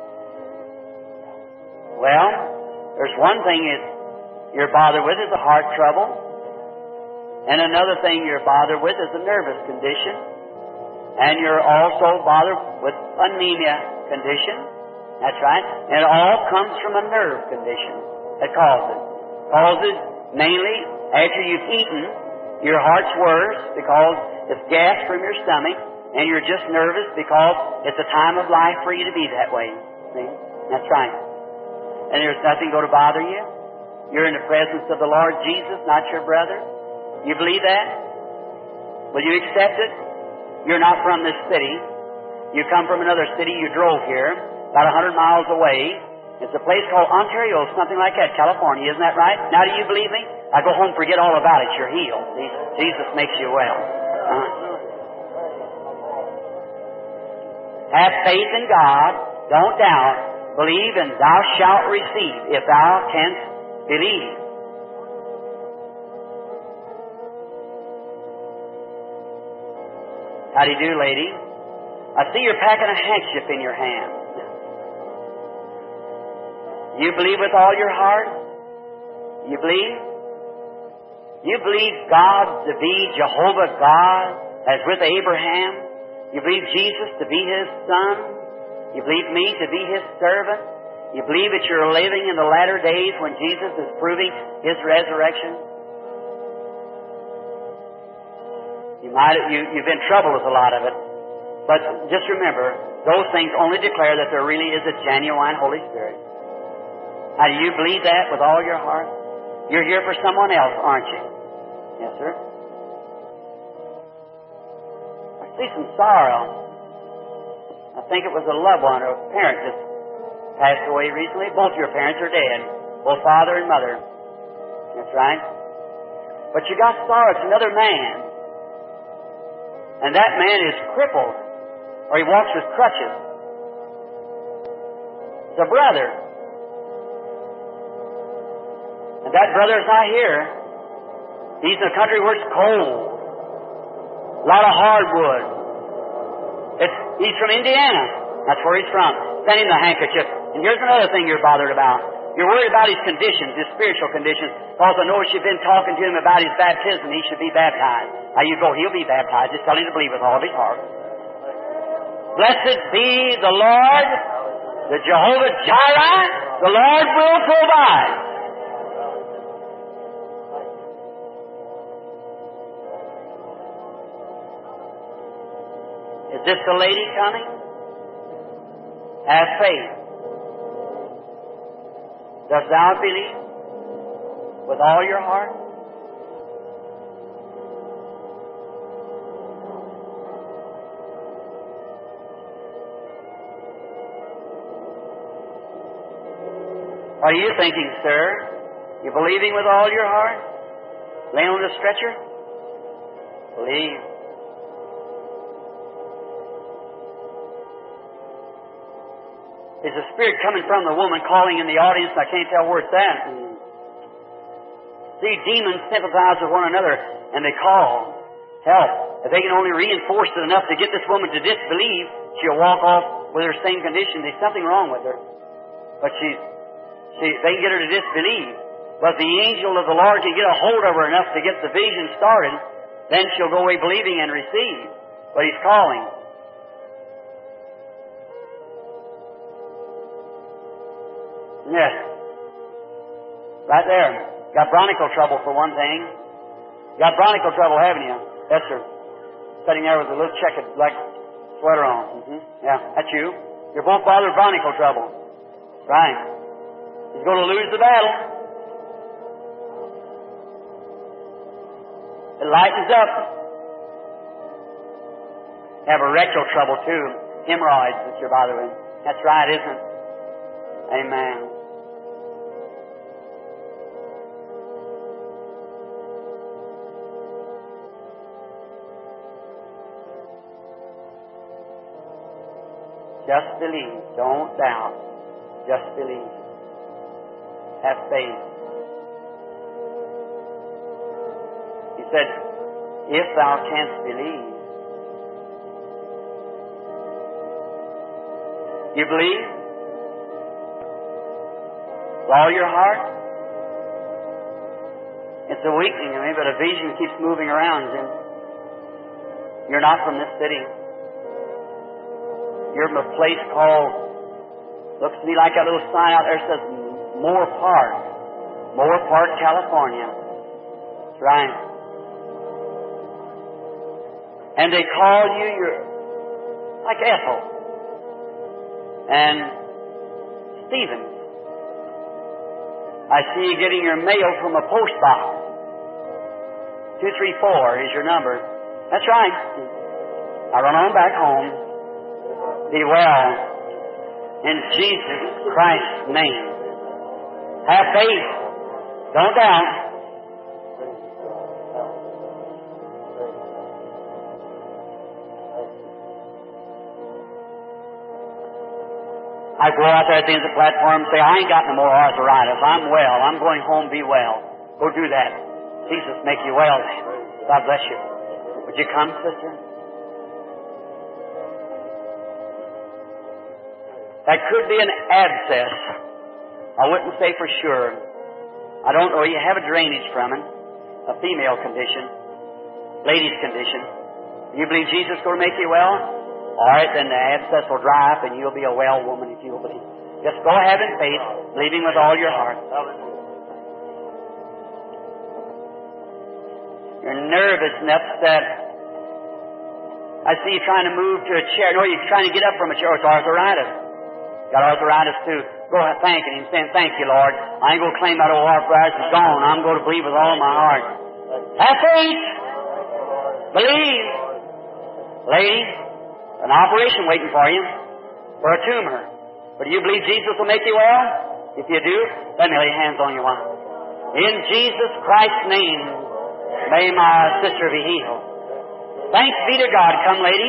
[SPEAKER 1] Well, there's one thing is you're bothered with is a heart trouble, and another thing you're bothered with is a nervous condition, and you're also bothered with anemia condition. That's right. And it all comes from a nerve condition that causes. Causes mainly after you've eaten. Your heart's worse because it's gas from your stomach, and you're just nervous because it's a time of life for you to be that way. See? That's right. And there's nothing going to bother you. You're in the presence of the Lord Jesus, not your brother. You believe that? Will you accept it? You're not from this city. You come from another city. You drove here, about a hundred miles away. It's a place called Ontario, something like that, California. Isn't that right? Now, do you believe me? I go home, forget all about it. You're healed. See? Jesus makes you well. Uh-huh. Have faith in God. Don't doubt. Believe, and thou shalt receive, if thou canst believe. How do you do, lady? I see you're packing a handkerchief in your hand. You believe with all your heart? You believe? You believe God to be Jehovah God, as with Abraham? You believe Jesus to be His Son? You believe me to be His servant? You believe that you're living in the latter days when Jesus is proving His resurrection? You might, you, you've been troubled with a lot of it. But just remember, those things only declare that there really is a genuine Holy Spirit. Now, do you believe that with all your heart? You're here for someone else, aren't you? Yes, sir. I see some sorrow. I think it was a loved one or a parent just passed away recently. Both your parents are dead, both father and mother. That's right. But you got sorrow. It's another man. And that man is crippled, or he walks with crutches. It's a brother. And that brother's not here. He's in a country where it's cold. A lot of hardwood. It's, he's from Indiana. That's where he's from. Send him the handkerchief. And here's another thing you're bothered about. You're worried about his conditions, his spiritual conditions, because I know you've been talking to him about his baptism. He should be baptized. Now you go, he'll be baptized. Just tell him to believe with all of his heart. Blessed be the Lord, the Jehovah Jireh. The Lord will provide. Is this the lady coming? Have faith. Dost thou believe with all your heart? What are you thinking, sir? You believing with all your heart? Laying on the stretcher? Believe. There's a spirit coming from the woman calling in the audience, and I can't tell where it's at. See, demons sympathize with one another, and they call help. If they can only reinforce it enough to get this woman to disbelieve, she'll walk off with her same condition. There's something wrong with her. But she's, she, they can get her to disbelieve. But the angel of the Lord can get a hold of her enough to get the vision started, then she'll go away believing and receive. But He's calling. Yes. Right there. Got bronchial trouble for one thing. You got bronchial trouble, haven't you? Yes, sir. Sitting there with a little checkered, like, sweater on. Mm-hmm. Yeah, that's you. You're both bothered with bronchial trouble. Right. He's going to lose the battle. It lightens up. You have erectile trouble, too. Hemorrhoids that you're bothered with. That's right, isn't it? Amen. Just believe. Don't doubt. Just believe. Have faith. He said, if thou canst believe. You believe? With all your heart? It's a weakening in me, but a vision keeps moving around, Jim. You're not from this city. You're from a place called, looks to me like that little sign out there says Moore Park. Moore Park, California. That's right. And they call you, you're like Ethel and Stephen. I see you getting your mail from a post box. two three four is your number. That's right. I run on back home. Be well. In Jesus Christ's name. Have faith. Don't doubt. I go out there at the end of the platform and say, I ain't got no more arthritis. I'm well. I'm going home. Be well. Go do that. Jesus make you well then. God bless you. Would you come, sister? That could be an abscess. I wouldn't say for sure. I don't know. You have a drainage from it. A female condition. Lady's condition. You believe Jesus is going to make you well? All right, then the abscess will dry up and you'll be a well woman if you will believe. Just go ahead in faith, believing with all your heart. You're nervous enough that I see you trying to move to a chair. No, you're trying to get up from a chair. It's arthritis. Got arthritis too. Go ahead thanking Him, saying, thank you, Lord. I ain't going to claim that old arthritis is gone. I'm going to believe with all my heart. Have faith. Believe. Lady, an operation waiting for you for a tumor. But do you believe Jesus will make you well? If you do, let me lay hands on you one. In Jesus Christ's name, may my sister be healed. Thanks be to God. Come, lady.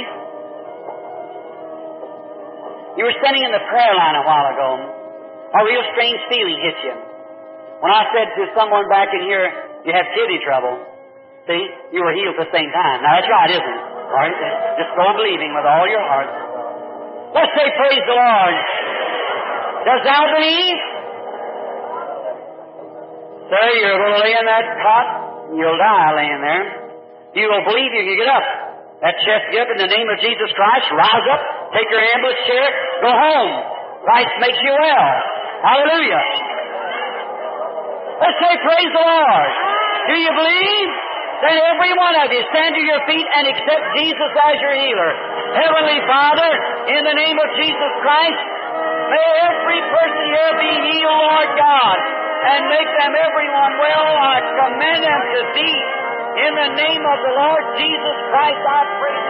[SPEAKER 1] You were standing in the prayer line a while ago. A real strange feeling hit you. When I said to someone back in here, you have kidney trouble. See, you were healed at the same time. Now that's right, isn't it? All right, just go believing with all your heart. Let's say praise the Lord. Does thou believe? Sir, you're going to lay in that cot, and you'll die laying there. You will believe you can get up. That chest get up in the name of Jesus Christ. Rise up, take your ambulance chair, go home. Christ makes you well. Hallelujah. Let's say praise the Lord. Do you believe? Then every one of you stand to your feet and accept Jesus as your healer. Heavenly Father, in the name of Jesus Christ, may every person here be healed, Lord God, and make them everyone well. I commend them to thee. In the name of the Lord Jesus Christ, I pray.